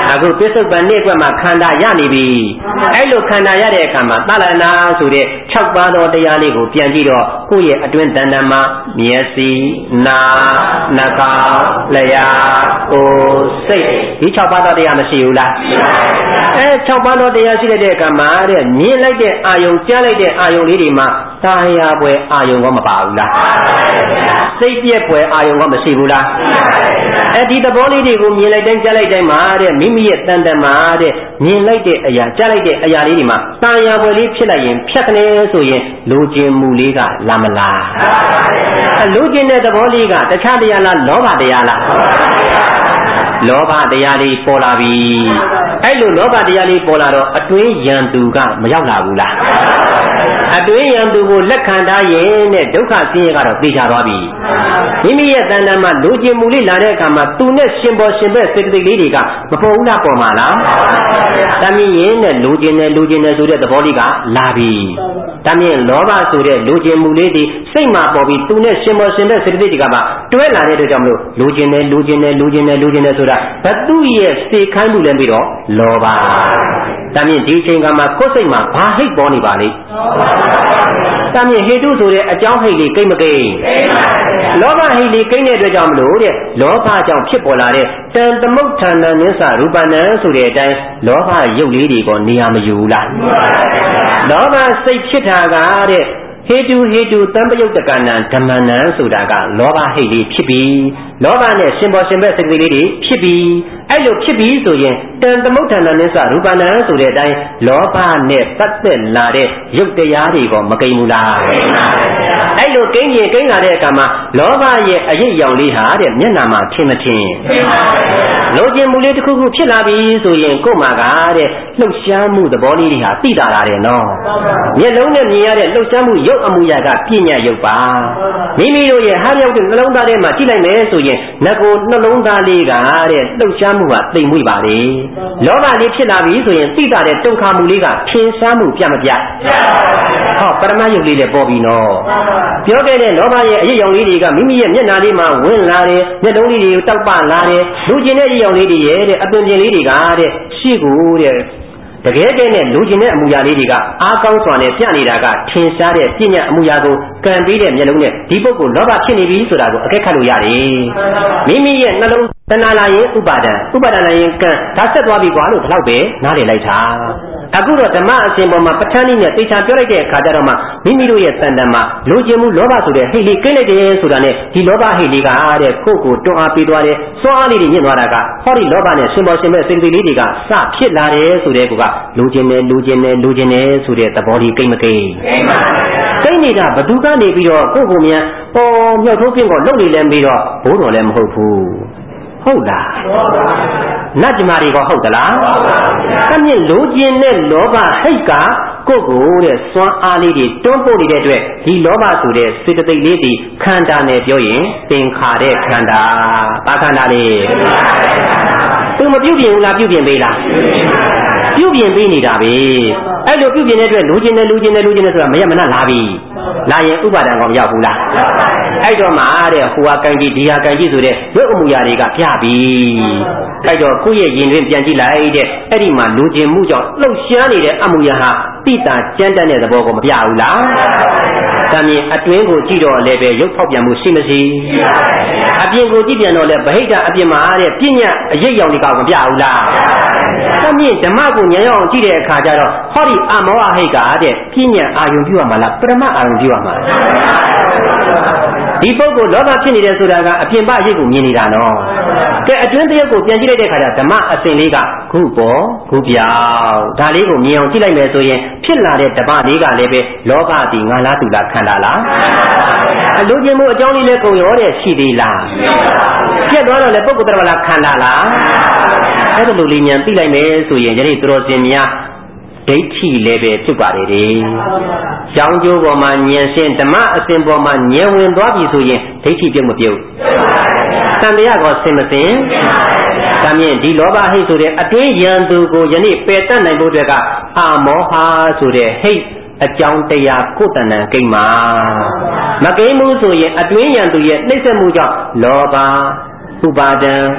အခုပစ္စုပန်နေ့ကွက်မှာခန္ဓာရနေပြီအဲ့လိုခန္ဓာရတဲ့အခါမှာသလနာဆိုတဲ့၆ပါးသောတရားလေးကိုပြန်ကြည့်တော့ကိုယ့်ရဲ့အတွင်းတန်တန်မှာမျက်စိနာနှာခေါင်းလျှာကိုယ်စိတ်ဒီ၆ပါးသောတရားမရှိဘူးလားအဲ၆ပါးသောတရားရှိတဲ့အခါမှာတဲ့မြင်လိုက်တဲ့အာယုံကြားလိုက်တဲ့အာယုံလေးတွေမှာသာယာပွဲအာယုံကမပါဘူးလားစိတ်ပြည့်ပွဲအာယုံကမရှိဘူးလားအဲဒီသဘောလေးတွေကိုမြင်လိုက်တိုင်းကြားလိုက်တိုင်းမှာတဲ့မိမိရဲ့တန်တန်မှာတဲ့မြင်လိုက်တဲ့အရာကြားလိုက်တဲ့အရာလေးတွေမှာသာယာပွဲလေးဖြစ်လိုက်ရင်ဖြတ်ကနေဆိုရင်လိုချင်မှုလေးကလာမလားလိုချင်တဲ့သဘောလေးကတခြားတရားလားလောဘတရားလားလောဘတရားလေးပေါ်လာပြီအဲ့လိုလောဘတရားလေးပေါ်လာတော့အတွင်းယံသူကမရောက်လာဘူးလားအတွင်းယံသူကိုလက်ခံထားရင်တဲ့ဒုက္ခဆင်းရဲကတော့သိချသွားပြီမိမိရဲ့တဏ္ဍာမှာလိုချင်မှုလေးလာတဲ့အခါမှာသူနဲ့ရှင်ပေါ်ရှင်ဘက်စေတသိက်လေးတွေကမပေါ်ဘူးလားပေါ်မှာလားတမင်းရင်နဲ့လိုချင်တယ်လိုချင်တယ်ဆိုတဲ့သဘောလေးကလာပြီတမင်းလောဘဆိုတဲ့လိုချင်မှုလေးတွေစိတ်မှာပေါ်ပြီးသူနဲ့ရှင်ပေါ်ရှင်ဘက်စေတသိက်ကပါတွဲလာတဲ့အတွက်ကြောင့်မလို့လိုချင်တယ်လိုချင်တယ်လိုချင်တယ်လိုချင်တယ်ဆိုတာဘသူရဲ့စေခိုင်းမှုလည်းပြီးတော့လောဘတမင်းဒီချိန်ကမှကိုယ်စိတ်မှာဘာဟိတ်ပေါ်နေပါလိမ့်တမင်းဟေတုဆိုတဲ့အကြောင်းဟိတ်လေးကိမ့်မကိမ့်လောဘဟိတ်လေးကိမ့်တဲ့အတွက်ကြောင့်မလို့တဲ့လောဘကြောင့်ဖြစ်ပေါ်လာတဲ့တန်သမုဋ္ဌာဏနစ္စရူပနံဆိုတဲ့အတိုင်းလောဘရုပ်လေးတွေကိုနေရာမယူလားလောဘစိတ်ဖြစ်တာကတဲ့ဟေတုဟေတုတံပယုတ်တကနံဓမ္မနံဆိုတာကလောဘဟိတ်လေးဖြစ်ပြီးလောဘနဲ့ရှင်ပေါ်ရှင်ဘက်စိတ်ကလေးတွေဖြစ်ပြီးအဲ့လိုဖြစ်ပြီးဆိုရင်တန်သမုဋ္ဌာဏနစ္စရူပနံဆိုတဲ့အတိုင်းလောဘနဲ့ပတ်သက်လာတဲ့ရုပ်တရားတွေကိုမကိမ့်ဘူးလားကိမ့်ပါပါဗျာအဲ့လိုကိမ့်ရင်ကိမ့်လာတဲ့အခါမှာလောဘရဲ့အရေးရောင်လေးဟာတဲ့မျက်နှာမှာထင်မထင်ထင်ပါပါဗျာလိုချင်မှုလေးတစ်ခုခုဖြစ်လာပြီဆိုရင်ကိုယ်မှာကတဲ့လှုပ်ရှားမှုသဘောလေးတွေဟာသိတာတယ်နော်မျက်လုံးနဲ့မြင်ရတဲ့လှုပ်ရှားမှုရုပ်အမှုရာကပြညာရုပ်ပါမိမိတို့ရဲ့ဟာရောက်တဲ့နှလုံးသားထဲမှာကြည့်လိုက်မယ်ဆိုရင်ငကိုနှလုံးသားလေးကတဲ့လှုပ်ရှားမှုကတိမ်မွေ့ပါလေလောဘလေးဖြစ်လာပြီဆိုရင်သိတာတဲ့တုံခါမှုလေးကထင်ရှားမှုပြမပြဟောပရမယုတ်လေးလည်းပေါ်ပြီနော်ပြောခဲ့တဲ့လောဘရဲ့အရေးရောင်လေးတွေကမိမိရဲ့မျက်နှာလေးမှာဝင်လာတယ်မျက်လုံးလေးတွေကိုတောက်ပလာတယ်လူကျင်တဲ့အရေးရောင်လေးတွေရဲ့တဲ့အပင်ပြင်လေးတွေကတဲ့ရှေ့ကိုတဲ့တကယ်တည်းနဲ့လူကျင်တဲ့အမူအရာလေးတွေကအားကောင်းစွာနဲ့ပြနေတာကထင်ရှားတဲ့ပြဉ္ညာအမူအရာကိုကံပေးတဲ့မျက်လုံးနဲ့ဒီပုဂ္ဂိုလ်လောဘဖြစ်နေပြီဆိုတာကိုအကဲခတ်လို့ရတယ်မိမိရဲ့နှလုံးတဏှာလာရင်ဥပါဒံဥပါဒံလာရင်ကံဒါဆက်သွားပြီကွာလို့ဒီလောက်ပဲနားလည်လိုက်တာအခုတော့ဓမ္မအစဉ်ပေါ်မှာပဋ္ဌာန်းနည်းနဲ့သိချာပြောလိုက်တဲ့အခါကျတော့မှမိမိတို့ရဲ့တဏ္ဍာမှာလူကျင်မှုလောဘဆိုတဲ့ဟိတ်လေးကိလိုက်တယ်ဆိုတာနဲ့ဒီလောဘဟိတ်လေးကအားတဲ့ကိုယ့်ကိုတွန်းအားပေးသွားတယ်စွမ်းအားလေးတွေညှင့်သွားတာကဟောဒီလောဘနဲ့ရှင်ပေါ်ရှင်မဲ့စိတ်လေးတွေကစဖြစ်လာတယ်ဆိုတဲ့ကူကလူကျင်တယ်လူကျင်တယ်လူကျင်တယ်ဆိုတဲ့သဘောလေးကိမ့်မကိမ့်ကိမ့်ပါဗျာကိမ့်နေတာဘသူကနေပြီးတော့ကိုယ့်ကိုမြန်ပေါ်မြောက်ထိုးပြင်းကိုလှုပ်နေလဲပြီးတော့ဘိုးတော်လည်းမဟုတ်ဘူးဟုတ်လားနတ်ကြမာတွေကဟုတ်သလားတမြင့်လိုချင်တဲ့လောဘဟိတ်ကကိုယ့်ကိုတဲ့စွမ်းအားလေးတွေတွန်းပို့နေတဲ့အတွက်ဒီလောဘဆိုတဲ့စေတသိက်လေးတွေခန္ဓာနဲ့ပြောရင်သင်္ခါရခန္ဓာပါခန္ဓာလေးသူမပြုတ်ပြင်ဘူးလားပြုတ်ပြင်ပေးလားပြုတ်ပြင်ပေးနေတာပဲအဲ့လိုပြုတ်ပြင်တဲ့အတွက်လိုချင်တယ်လိုချင်တယ်လိုချင်တယ်ဆိုတာမရမနှလာပြီလာရင်ဥပါဒံကောင်မရောက်ဘူးလားအဲ့တော့မှတဲ့ဟိုဟာကံကြီးဒီဟာကံကြီးဆိုတဲ့ရုပ်အမူအရာတွေကပြပြီအဲ့တော့ကိုယ့်ရဲ့ရင်တွင်ပြန်ကြည့်လိုက်တဲ့အဲ့ဒီမှာလိုချင်မှုကြောင့်လှုပ်ရှားနေတဲ့အမူအရာဟာတိတာကြမ်းတမ်းတဲ့သဘောကိုမပြဘူးလားတမင်အတွင်းကိုကြည့်တော့လည်းပဲရုပ်ဖောက်ပြန်မှုရှိမရှိအပြင်ကိုကြည့်ပြန်တော့လည်းဗဟိတအပြင်မှာတဲ့ပြညာအရေးရောင်တွေကမပြဘူးလားတမင်ဓမ္မကိုဉာဏ်ရောက်အောင်ကြည့်တဲ့အခါကျတော့ဟောဒီအမောဟိတ်ကတဲ့ပြညာအာယုံပြုရမှာလားပရမအာယုံပြုရမှာလားဒီပုဂ္ဂိုလ်လောဘဖြစ်နေတယ်ဆိုတာကအပြင်ပအရေးကိုမြင်နေတာနော်ကဲအတွင်းတရက်ကိုပြန်ကြည့်လိုက်တဲ့အခါကျဓမ္မအစဉ်လေးကခုပေါ်ခုပြောင်းဒါလေးကိုမြင်အောင်ကြည့်လိုက်မယ်ဆိုရင်ဖြစ်လာတဲ့ဓမ္မလေးကလည်းပဲလောဘတိငါလားသူလားခန္ဓာလားအလိုချင်မှုအကြောင်းလေးလည်းကုန်ရောတဲ့ရှိသေးလားပြတ်သွားတော့လေပုဂ္ဂိုလ်တော်လားခန္ဓာလားအဲ့ဒါလိုလေးဉာဏ်သိလိုက်မယ်ဆိုရင်ယနေ့သူတော်စင်များဒိဋ္ဌိလည်းပဲဖြစ်ပါတယ်လေ။ကြောင်းကျိုးပေါ်မှာဉာဏ်ရှင်းဓမ္မအစဉ်ပေါ်မှာဉာဏ်ဝင်သွားပြီဆိုရင်ဒိဋ္ဌိပြုတ်မပြုတ်။သံတရားကောဆင်မစင်။ဒါမြင့်ဒီလောဘဟိတ်ဆိုတဲ့အတွင်းယံသူကိုယနေ့ပယ်တတ်နိုင်ဖို့အတွက်ကအာမောဟဆိုတဲ့ဟိတ်အကြောင်းတရားကိုယ်တဏ္ဍာကိမ့်မှာမကိမ့်မှုဆိုရင်အတွင်းယံသူရဲ့နှိမ့်ဆက်မှုကြောင့်လောဘဥပါဒံ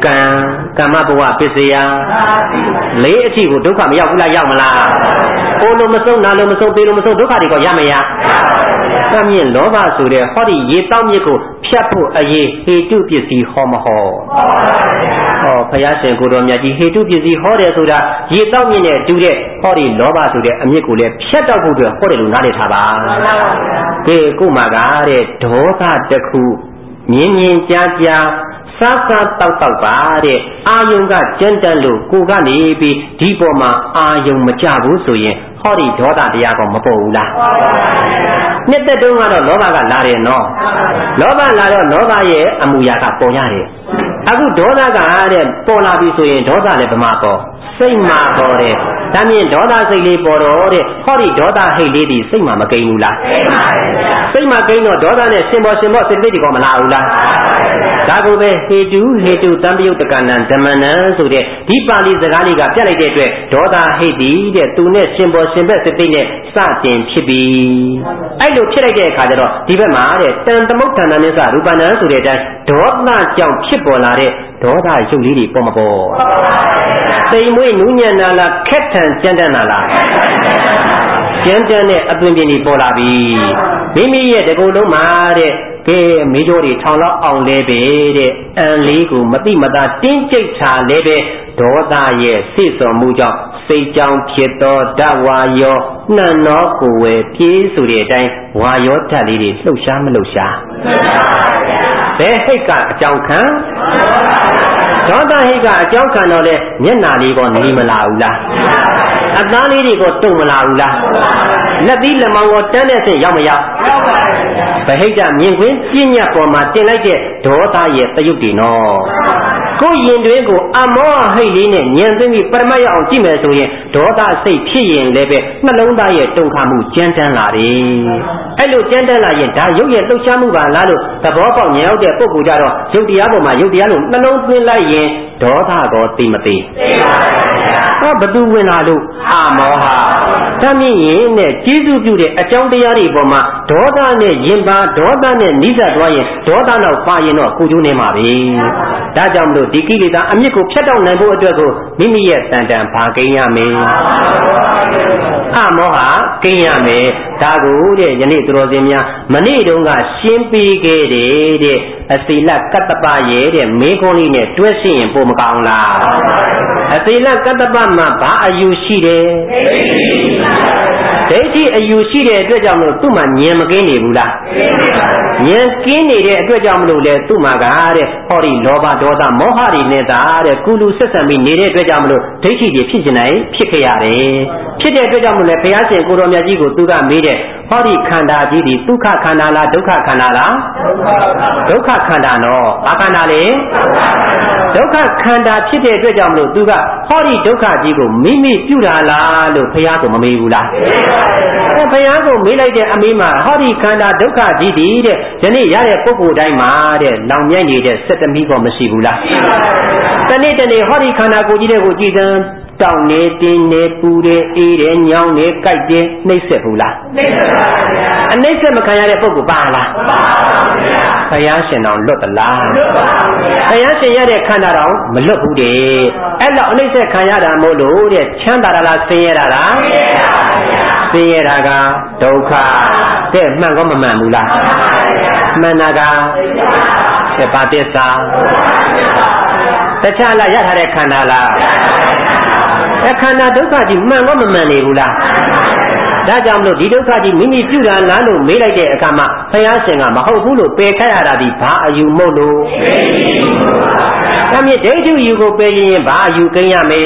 ကံကမ္မဘဝပစ္စယလေးအထိကိုဒုက္ခမရောက်ဘူးလားရောက်မလားကိုယ်လိုမဆုံးနာလိုမဆုံးပေလိုမဆုံးဒုက္ခတွေကရမရတမ်းမြင့်လောဘဆိုတဲ့ဟောဒီရေတောက်မြစ်ကိုဖြတ်ဖို့အရေးဟေတုပစ္စည်းဟောမဟောဟောဘုရားရှင်ကိုတော်မြတ်ကြီးဟေတုပစ္စည်းဟောတယ်ဆိုတာရေတောက်မြစ်နဲ့တူတဲ့ဟောဒီလောဘဆိုတဲ့အမြစ်ကိုလည်းဖြတ်တောက်ဖို့အတွက်ဟောတယ်လို့နားလည်ထားပါကဲကို့မှာကတဲ့ဒေါသတစ်ခုမြင်မြင်ကြားကြားစားစားတောက်တောက်ပါတဲ့အာယုံကကြမ်းတမ်းလို့ကိုကနေပြီးဒီပေါ်မှာအာယုံမကြဘူးဆိုရင်ဟောဒီဒေါသတရားကောမပေါ်ဘူးလားနှစ်သက်တုန်းကတော့လောဘကလာတယ်နော်လောဘလာတော့လောဘရဲ့အမူအရာကပေါ်ရတယ်အခုဒေါသကတဲ့ပေါ်လာပြီဆိုရင်ဒေါသလည်းဗမာပေါ်စိတ်မှာပေါ်တယ်ဒါမြင်ဒေါသစိတ်လေးပေါ်တော့တဲ့ဟောဒီဒေါသဟိတ်လေးဒီစိတ်မှာမကိန်းဘူးလားစိတ်မှာကိန်းတော့ဒေါသနဲ့ရှင်ပေါ်ရှင်ပေါ်စိတ်လေးဒီကောမလာဘူးလားဒါကိုပဲဟေတုဟေတုတံပယုတ်တကဏံဓမ္မနံဆိုတဲ့ဒီပါဠိစကားလေးကပြလိုက်တဲ့အတွက်ဒေါသဟိတ်ဒီတဲ့သူနဲ့ရှင်ပေါ်ရှင်ဘက်စိတ်နဲ့စတင်ဖြစ်ပြီအဲ့လိုဖြစ်လိုက်တဲ့အခါကျတော့ဒီဘက်မှာတဲ့တန်သမုဋ္ဌာဏနဲ့စရူပဏံဆိုတဲ့အတိုင်းဒေါသကြောင့်ဖြစ်ပေါ်လာတဲ့ဒေါသရုပ်လေးတွေပေါ်မပေါ်စိတ်မွေးနူးညံ့လာလားခက်ထန်ကြမ်းတမ်းလာလားကြမ်းတမ်းတဲ့အသွင်ပြင်တွေပေါ်လာပြီမိမိရဲ့တကူလုံးမှာတဲ့ကဲမေးကြောတွေထောင်လောက်အောင်လဲပဲတဲ့အံလေးကိုမတိမတာတင်းကျိတ်ချာလဲပဲဒေါသရဲ့စိတ်စော်မှုကြောင့်စိတ်ကြောင့်ဖြစ်သောဓာတ်ဝါယောနှံ့သောကိုယ်ဝယ်ပြေးဆိုတဲ့အတိုင်းဝါယောဓာတ်လေးတွေလှုပ်ရှားမလှုပ်ရှားဘယ်ဟိတ်ကအကြောင်းခံဒေါသဟိတ်ကအကြောင်းခံတော့လေမျက်နာလေးကနေမလာဘူးလားအသားလေးတွေကိုတုံမလာဘူးလားလက်သီးလက်မောင်းကိုတန်းတဲ့ဆင့်ရောက်မရောက်ဗဟိတမြင်ကွင်းပြဉ္ညာပေါ်မှာတင်လိုက်တဲ့ဒေါသရဲ့တယုတ်တွေနော်ကိုယ်ရင်တွင်ကိုအမောဟိတ်လေးနဲ့ညံသိပြီးပရမတ်ရအောင်ကြည့်မယ်ဆိုရင်ဒေါသစိတ်ဖြစ်ရင်လည်းပဲနှလုံးသားရဲ့တုန်ခါမှုကြမ်းတမ်းလာတယ်အဲ့လိုကြမ်းတမ်းလာရင်ဒါရုပ်ရဲ့လှုပ်ရှားမှုပါလားလို့သဘောပေါက်ဉာဏ်ရောက်တဲ့ပုဂ္ဂိုလ်ကြတော့ရုပ်တရားပေါ်မှာရုပ်တရားလို့နှလုံးသွင်းလိုက်ရင်ဒေါသကောသိမသိသိပါပါဘုရားဟောဘသူဝင်လာလို့အမောဟတမ်းမြင်ရင်နဲ့ကျေးဇူးပြုတဲ့အကြောင်းတရားတွေပေါ်မှာဒေါသနဲ့ယင်ပါဒေါသနဲ့နိစ္စသွားရင်ဒေါသနောက်ပါရင်တော့ကိုကျိုးနေမှာပဲဒါကြောင့်မလို့ဒီကိလေသာအမြစ်ကိုဖြတ်တောက်နိုင်ဖို့အတွက်ကိုမိမိရဲ့တန်တန်ဘာကိန်းရမယ်အမောဟကိန်းရမယ်ဒါကိုတဲ့ယနေ့သူတော်စင်များမနေ့တုန်းကရှင်းပေးခဲ့တယ်တဲ့အစီလကတ္တပရဲ့တဲ့မေခွန်းလေးနဲ့တွဲရှင်းရင်ပိုမကောင်းလားအစီလကတ္တပမှာဘာအယူရှိတယ်ဒိဋ္ဌိအယူရှိတဲ့အတွက်ကြောင့်မလို့သူ့မှာဉာဏ်မကင်းနေဘူးလားဉာဏ်ကင်းနေတဲ့အတွက်ကြောင့်မလို့လေသူ့မှာကတဲ့ဟောဒီလောဘဒေါသမောဟတွေနဲ့သာတဲ့ကုလူဆက်ဆံပြီးနေတဲ့အတွက်ကြောင့်မလို့ဒိဋ္ဌိတွေဖြစ်နေနိုင်ဖြစ်ခဲ့ရတယ်ဖြစ်တဲ့အတွက်ကြောင့်မလို့လေဘုရားရှင်ကိုတော်မြတ်ကြီးကိုသူကမေးတဲ့ဟောဒီခန္ဓာကြီးဒီဒုက္ခခန္ဓာလားဒုက္ခခန္ဓာလားဒုက္ခခန္ဓာနော်ဘာခန္ဓာလဲဒုက္ခခန္ဓာဖြစ်တဲ့အတွက်ကြောင့်မလို့သူကဟောဒီဒုက္ခကြီးကိုမိမိပြုတာလားလို့ဘုရားကမမေးဘူးလားအဲဘုရားကိုမေးလိုက်တဲ့အမေးမှာဟောဒီခန္ဓာဒုက္ခကြီးဒီတဲ့ယနေ့ရတဲ့ပုဂ္ဂိုလ်တိုင်းမှာတဲ့လောင်မြိုက်နေတဲ့စက်တမီးကောမရှိဘူးလားတနေ့တနေ့ဟောဒီခန္ဓာကိုယ်ကြီးတဲ့ကိုကြည်စံတောင်းနေတင်းနေပူတယ်အေးတယ်ညောင်းတယ်ကြိုက်တယ်နှိမ့်ဆက်ဘူးလားနှိမ့်ဆက်ပါဗျာအနှိမ့်ဆက်မခံရတဲ့ပုဂ္ဂိုလ်ပါလားမပါပါဘူးဗျာဘုရားရှင်တော်လွတ်သလားလွတ်ပါဘူးဗျာဘုရားရှင်ရတဲ့ခန္ဓာတော်မလွတ်ဘူးတဲ့အဲ့တော့အနှိမ့်ဆက်ခံရတာမို့လို့တဲ့ချမ်းသာတာလားဆင်းရဲတာလားဆင်းရဲပါဗျာဆင်းရဲတာကဒုက္ခတဲ့မှန်ကောမမှန်ဘူးလားမှန်ပါဗျာမှန်တာကတဲ့ပါတစ္ဆာတခြားလားရထားတဲ့ခန္ဓာလားအခန္ဓာဒုက္ခကြီးမှန်ကောမမှန်နေဘူးလားဒါကြောင့်မလို့ဒီဒုက္ခကြီးမိမိပြုတာလားလို့မေးလိုက်တဲ့အခါမှာဘုရားရှင်ကမဟုတ်ဘူးလို့ပယ်ခတ်ရတာဒီဘာအယူမို့လို့ဒါမြင့်ဒိဋ္ဌိယူကိုပယ်ရင်ဘာအယူကိန်းရမယ်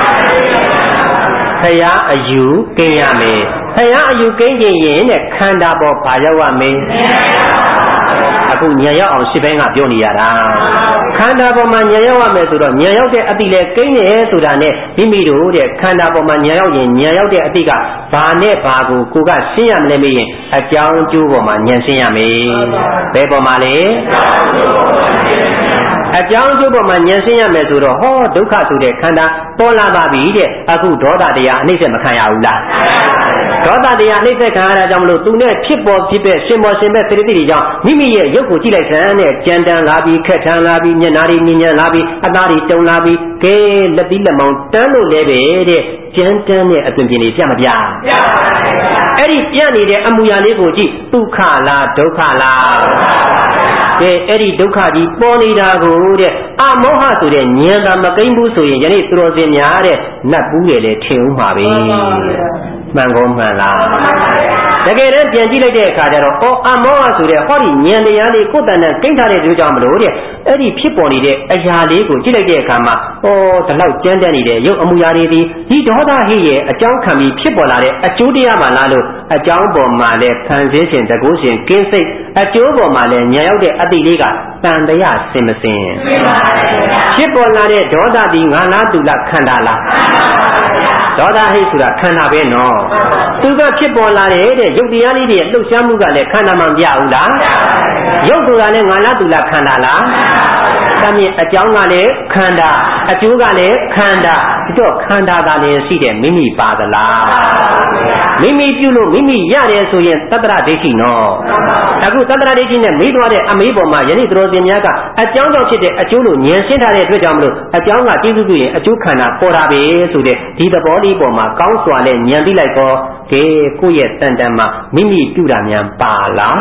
ဘုရားအယူကိန်းရမယ်ဘုရားအယူကိန်းခြင်းရင်တဲ့ခန္ဓာပေါ်ဘာရောက်ရမယ်အခုဉာဏ်ရောက်အောင်ရှင်းပိုင်းကပြောနေရတာခန္ဓာပေါ်မှာဉာဏ်ရောက်ရမယ်ဆိုတော့ဉာဏ်ရောက်တဲ့အတိလဲကိန်းရဲဆိုတာနဲ့မိမိတို့တဲ့ခန္ဓာပေါ်မှာဉာဏ်ရောက်ရင်ဉာဏ်ရောက်တဲ့အတိကဘာနဲ့ဘာကိုကိုကရှင်းရမလဲမေးရင်အကြောင်းအကျိုးပေါ်မှာဉာဏ်ရှင်းရမယ်ဘယ်ပေါ်မှာလဲအကြောင်းကျိုးပေါ်မှာဉာဏ်ရှင်းရမယ်ဆိုတော့ဟောဒုက္ခဆိုတဲ့ခန္ဓာပေါ်လာပါပြီတဲ့အခုဒေါသတရားအနှိမ့်ဆက်မခံရဘူးလားဒေါသတရားအနှိမ့်ဆက်ခံရတာကြောင့်မလို့သူနဲ့ဖြစ်ပေါ်ဖြစ်ပဲရှင်ပေါ်ရှင်ပဲသတိတွေကြောင့်မိမိရဲ့ရုပ်ကိုကြည့်လိုက်စမ်းနဲ့ကြမ်းတမ်းလာပြီးခက်ထန်လာပြီးမျက်နှာတွေညဉ့်ညံ့လာပြီးအသားတွေတုံလာပြီးကဲလက်သီးလက်မောင်းတန်းလို့လည်းပဲတဲ့ကြမ်းတမ်းတဲ့အသွင်ပြင်တွေပြမပြပြပါဗျာအဲ့ဒီပြနေတဲ့အမူအရာလေးကိုကြည့်ဒုက္ခလားဒုက္ခလားကဲအဲ့ဒီဒုက္ခကြီးပေါ်နေတာကိုတဲ့အမောဟဆိုတဲ့ဉာဏ်သာမကိန်းဘူးဆိုရင်ယနေ့သူတော်စင်များတဲ့နတ်ဘူးတွေလည်းထင်ဦးမှာပဲမှန်ကုန်မှန်လားတကယ်တမ်းပြန်ကြည့်လိုက်တဲ့အခါကျတော့အော်အမောဟဆိုတဲ့ဟောဒီဉာဏ်တရားလေးကိုယ်တန်နဲ့ကိန်းထားတဲ့သူကြောင့်မလို့တဲ့အဲ့ဒီဖြစ်ပေါ်နေတဲ့အရာလေးကိုကြည့်လိုက်တဲ့အခါမှာအော်ဒီလောက်ကြမ်းတမ်းနေတဲ့ရုပ်အမူအရာတွေဒီဒီဒေါသဟိရဲ့အကြောင်းခံပြီးဖြစ်ပေါ်လာတဲ့အကျိုးတရားမှလားလို့အကြောင်းပေါ်မှာလည်းဖန်ဆင်းခြင်းတကုရှင်ကင်းစိတ်အကျိုးပေါ်မှာလည်းဉာဏ်ရောက်တဲ့အတိလေးကတန်တရားစင်မစင်ဖြစ်ပေါ်လာတဲ့ဒေါသဒီငါလားသူလားခန္ဓာလားဒေါသဟိဆိုတာခန္ဓာပဲနော်သူကဖြစ်ပေါ်လာတဲ့ရုပ်တရားလေးတွေလှုပ်ရှားမှုကလည်းခန္ဓာမှမပြဘူးလားရုပ်ဆိုတာလည်းငါလားသူလားခန္ဓာလားတမင်အကြောင်းကလည်းခန္ဓာအကျိုးကလည်းခန္ဓာဒီတော့ခန္ဓာကလည်းရှိတယ်မိမိပါသလားမိမိပြုလို့မိမိရတယ်ဆိုရင်သတ္တရဒိဋ္ဌိနော်အခုသတ္တရဒိဋ္ဌိနဲ့မေးသွားတဲ့အမေးပေါ်မှာယနေ့တော်စင်များကအကြောင်းကြောင့်ဖြစ်တဲ့အကျိုးလို့ဉာဏ်ရှင်းထားတဲ့အတွက်ကြောင့်မလို့အကြောင်းကကျေးဇူးပြုရင်အကျိုးခန္ဓာပေါ်တာပဲဆိုတဲ့ဒီသဘောလေးပေါ်မှာကောင်းစွာနဲ့ဉာဏ်ပြီးလိုက်တော့ကဲကိုယ့်ရဲ့တန်တန်မှာမိမိပြုတာများပါလား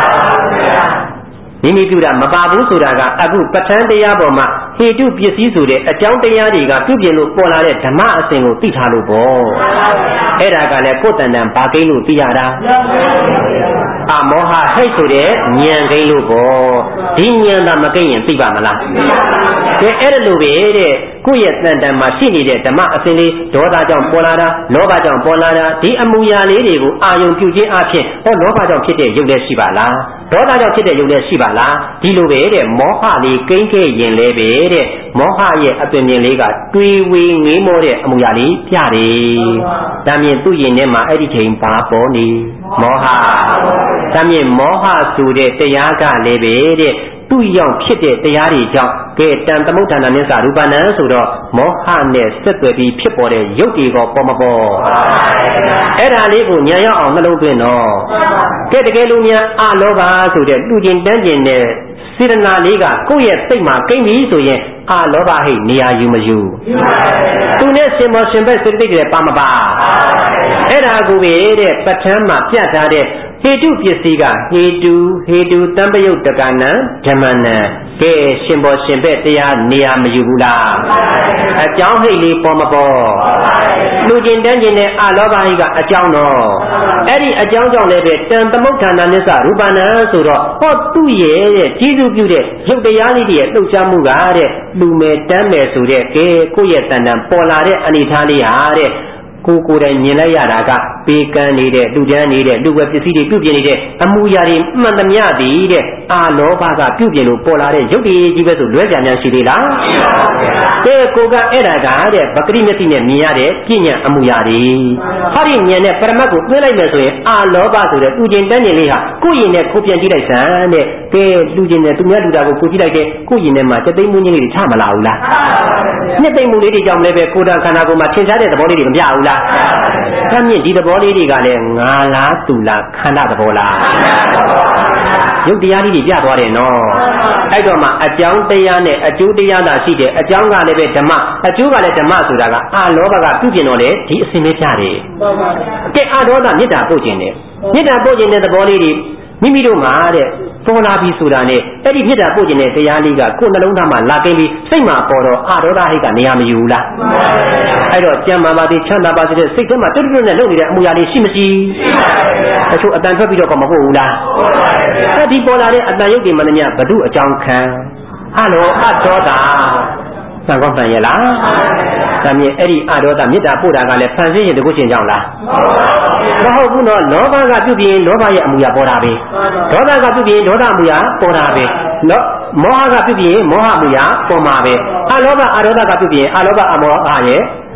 မိမိပြုတာမပါဘူးဆိုတာကအခုပဋ္ဌာန်းတရားပေါ်မှာဟေတုပစ္စည်းဆိုတဲ့အကြောင်းတရားတွေကပြုပြင်လို့ပေါ်လာတဲ့ဓမ္မအစဉ်ကိုသိထားလို့ပေါ့အဲ့ဒါကလည်းကိုယ်တန်တန်ဘာကိန်းလို့သိရတာအမောဟဟိတ်ဆိုတဲ့ဉာဏ်ကိန်းလို့ပေါ့ဒီဉာဏ်သာမကိန်းရင်သိပါမလားကဲအဲ့ဒါလိုပဲတဲ့ကိုယ့်ရဲ့တန်တန်မှာရှိနေတဲ့ဓမ္မအစဉ်လေးဒေါသကြောင့်ပေါ်လာတာလောဘကြောင့်ပေါ်လာတာဒီအမူအရာလေးတွေကိုအာယုံပြုခြင်းအဖြစ်ဟောလောဘကြောင့်ဖြစ်တဲ့ရုပ်လည်းရှိပါလားဒေါသကြောင့်ဖြစ်တဲ့ရုပ်လည်းရှိပါလားဒီလိုပဲတဲ့မောဟလေးကိန်းခဲ့ရင်လည်းပဲတဲ့မောဟရဲ့အသွင်မြင်လေးကတွေးဝေငေးမောတဲ့အမူအရာလေးပြတယ်ဒါမြင်သူ့ရင်ထဲမှာအဲ့ဒီချိန်ပါပေါ်နေမောဟဒါမြင်မောဟဆိုတဲ့တရားကလည်းပဲတဲ့သူ့ရောက်ဖြစ်တဲ့တရားတွေကြောင့်ကဲတန်သမုဋ္ဌာဏနိစ္စရူပနာဆိုတော့မောဟနဲ့ဆက်သွယ်ပြီးဖြစ်ပေါ်တဲ့ရုပ်တွေကပေါ်မပေါ်အဲ့ဒါလေးကိုဉာဏ်ရောက်အောင်နှလုံးသွင်းတော့ကဲတကယ်လို့များအလောဘဆိုတဲ့လူကျင်တန်းကျင်တဲ့စေတနာလေးကကိုယ့်ရဲ့စိတ်မှာကိမ့်ပြီဆိုရင်အာလောဘဟိနေရာယူမယူသူနဲ့ရှင်မောရှင်ဘက်စေတသိက်တွေပါမပါအဲ့ဒါကိုပဲတဲ့ပဋ္ဌာန်းမှာပြထားတဲ့ဟေတုပစ္စည်းကဟေတုဟေတုတံပယုတ်တကနံဓမ္မနံကဲရှင်ဘောရှင်ဘက်တရားနေရာမယူဘူးလားအကြောင်းဟိတ်လေးပေါ်မပေါ်လူကျင်တန်းကျင်တဲ့အာလောဘဟိကအကြောင်းတော့အဲ့ဒီအကြောင်းကြောင့်လည်းပဲတန်သမုဋ္ဌာဏနိစ္စရူပနာဆိုတော့ဟောသူ့ရဲ့တဲ့ကျေးဇူးပြုတဲ့ရုပ်တရားလေးတွေရဲ့လှုပ်ရှားမှုကတဲ့လူမယ်တန်းမယ်ဆိုတဲ့ကဲကိုယ့်ရဲ့တန်တန်ပေါ်လာတဲ့အနေထားလေးဟာတဲ့ကိုကိုယ်တိုင်မြင်လိုက်ရတာကပေကန်းနေတဲ့လူတန်းနေတဲ့လူဝက်ပစ္စည်းတွေပြုပြင်နေတဲ့အမူအရာတွေမှန်သမျှတည်တဲ့အာလောဘကပြုပြင်လို့ပေါ်လာတဲ့ရုပ်တည်ကြီးပဲဆိုလွဲကြံများရှိသေးလားရှိပါဘူးဗျာကဲကိုကအဲ့ဒါကတဲ့ပဂရိမျက်စိနဲ့မြင်ရတဲ့ပြဉ္ဉံအမူအရာတွေဟောဒီဉာဏ်နဲ့ပရမတ်ကိုသွင်းလိုက်မယ်ဆိုရင်အာလောဘဆိုတဲ့လူကျင်တန်းကျင်လေးဟာကိုယ့်ရင်နဲ့ကိုပြန်ကြည့်လိုက်စမ်းတဲ့ကဲလူကျင်တဲ့သူများလူတာကိုကိုကြည့်လိုက်တဲ့ကိုယ့်ရင်ထဲမှာစက်သိမ်းမှုကြီးတွေချမလာဘူးလားနှစ်သိမ်းမှုလေးတွေကြောင့်လည်းပဲကိုယ်တန်ခန္ဓာကိုယ်မှာထင်ရှားတဲ့သဘောလေးတွေမပြဘူးလား။ဒါမြင့်ဒီသဘောလေးတွေကလည်းငါလားသူလားခန္ဓာသဘောလား။ရုပ်တရားလေးတွေပြသွားတယ်နော်။အဲ့တော့မှအကြောင်းတရားနဲ့အကျိုးတရားသာရှိတယ်။အကြောင်းကလည်းပဲဓမ္မအကျိုးကလည်းဓမ္မဆိုတာကအာလောဘကပြုပြင်တော့လေဒီအစဉ်လေးပြတယ်။ကဲအာဒေါသမေတ္တာပို့ခြင်းတယ်။မေတ္တာပို့ခြင်းတဲ့သဘောလေးတွေမိမိတို့မှာတဲ့ပေါ်လာပြီဆိုတာနဲ့အဲ့ဒီမေတ္တာပို့ခြင်းတဲ့တရားလေးကကိုယ်နှလုံးသားမှာလာကင်းပြီးစိတ်မှာပေါ်တော့အာဒေါသဟိတ်ကနေရာမယူဘူးလားအဲ့တော့ကြံပါပါသေးချမ်းသာပါစေတဲ့စိတ်ထဲမှာတွတ်တွတ်နဲ့လုပ်နေတဲ့အမူအရာလေးရှိမရှိရှိပါဘူးတချို့အတန်ထွက်ပြီးတော့ကောမဟုတ်ဘူးလားဟုတ်ပါဘူးအဲ့ဒီပေါ်လာတဲ့အတန်ရုပ်တွေမှလည်းဘု து အကြောင်းခံအလောအဒေါသသံဃောတန်ရဲ့လားဒါမြင်အဲ့ဒီအာဒေါသမေတ္တာပို့တာကလည်းဖန်ဆင်းရင်တကုရှင်ကြောင့်လားမဟုတ်ဘူးနော်လောဘကပြုတ်ပြီးလောဘရဲ့အမူအရာပေါ်တာပဲဒေါသကပြုတ်ပြီးဒေါသအမူအရာပေါ်တာပဲနော်မောဟကပြုတ်ပြီးမောဟအမူအရာပေါ်မှာပဲအလောဘအာဒေါသကပြုတ်ပြီးအလောဘအမောဟရဲ့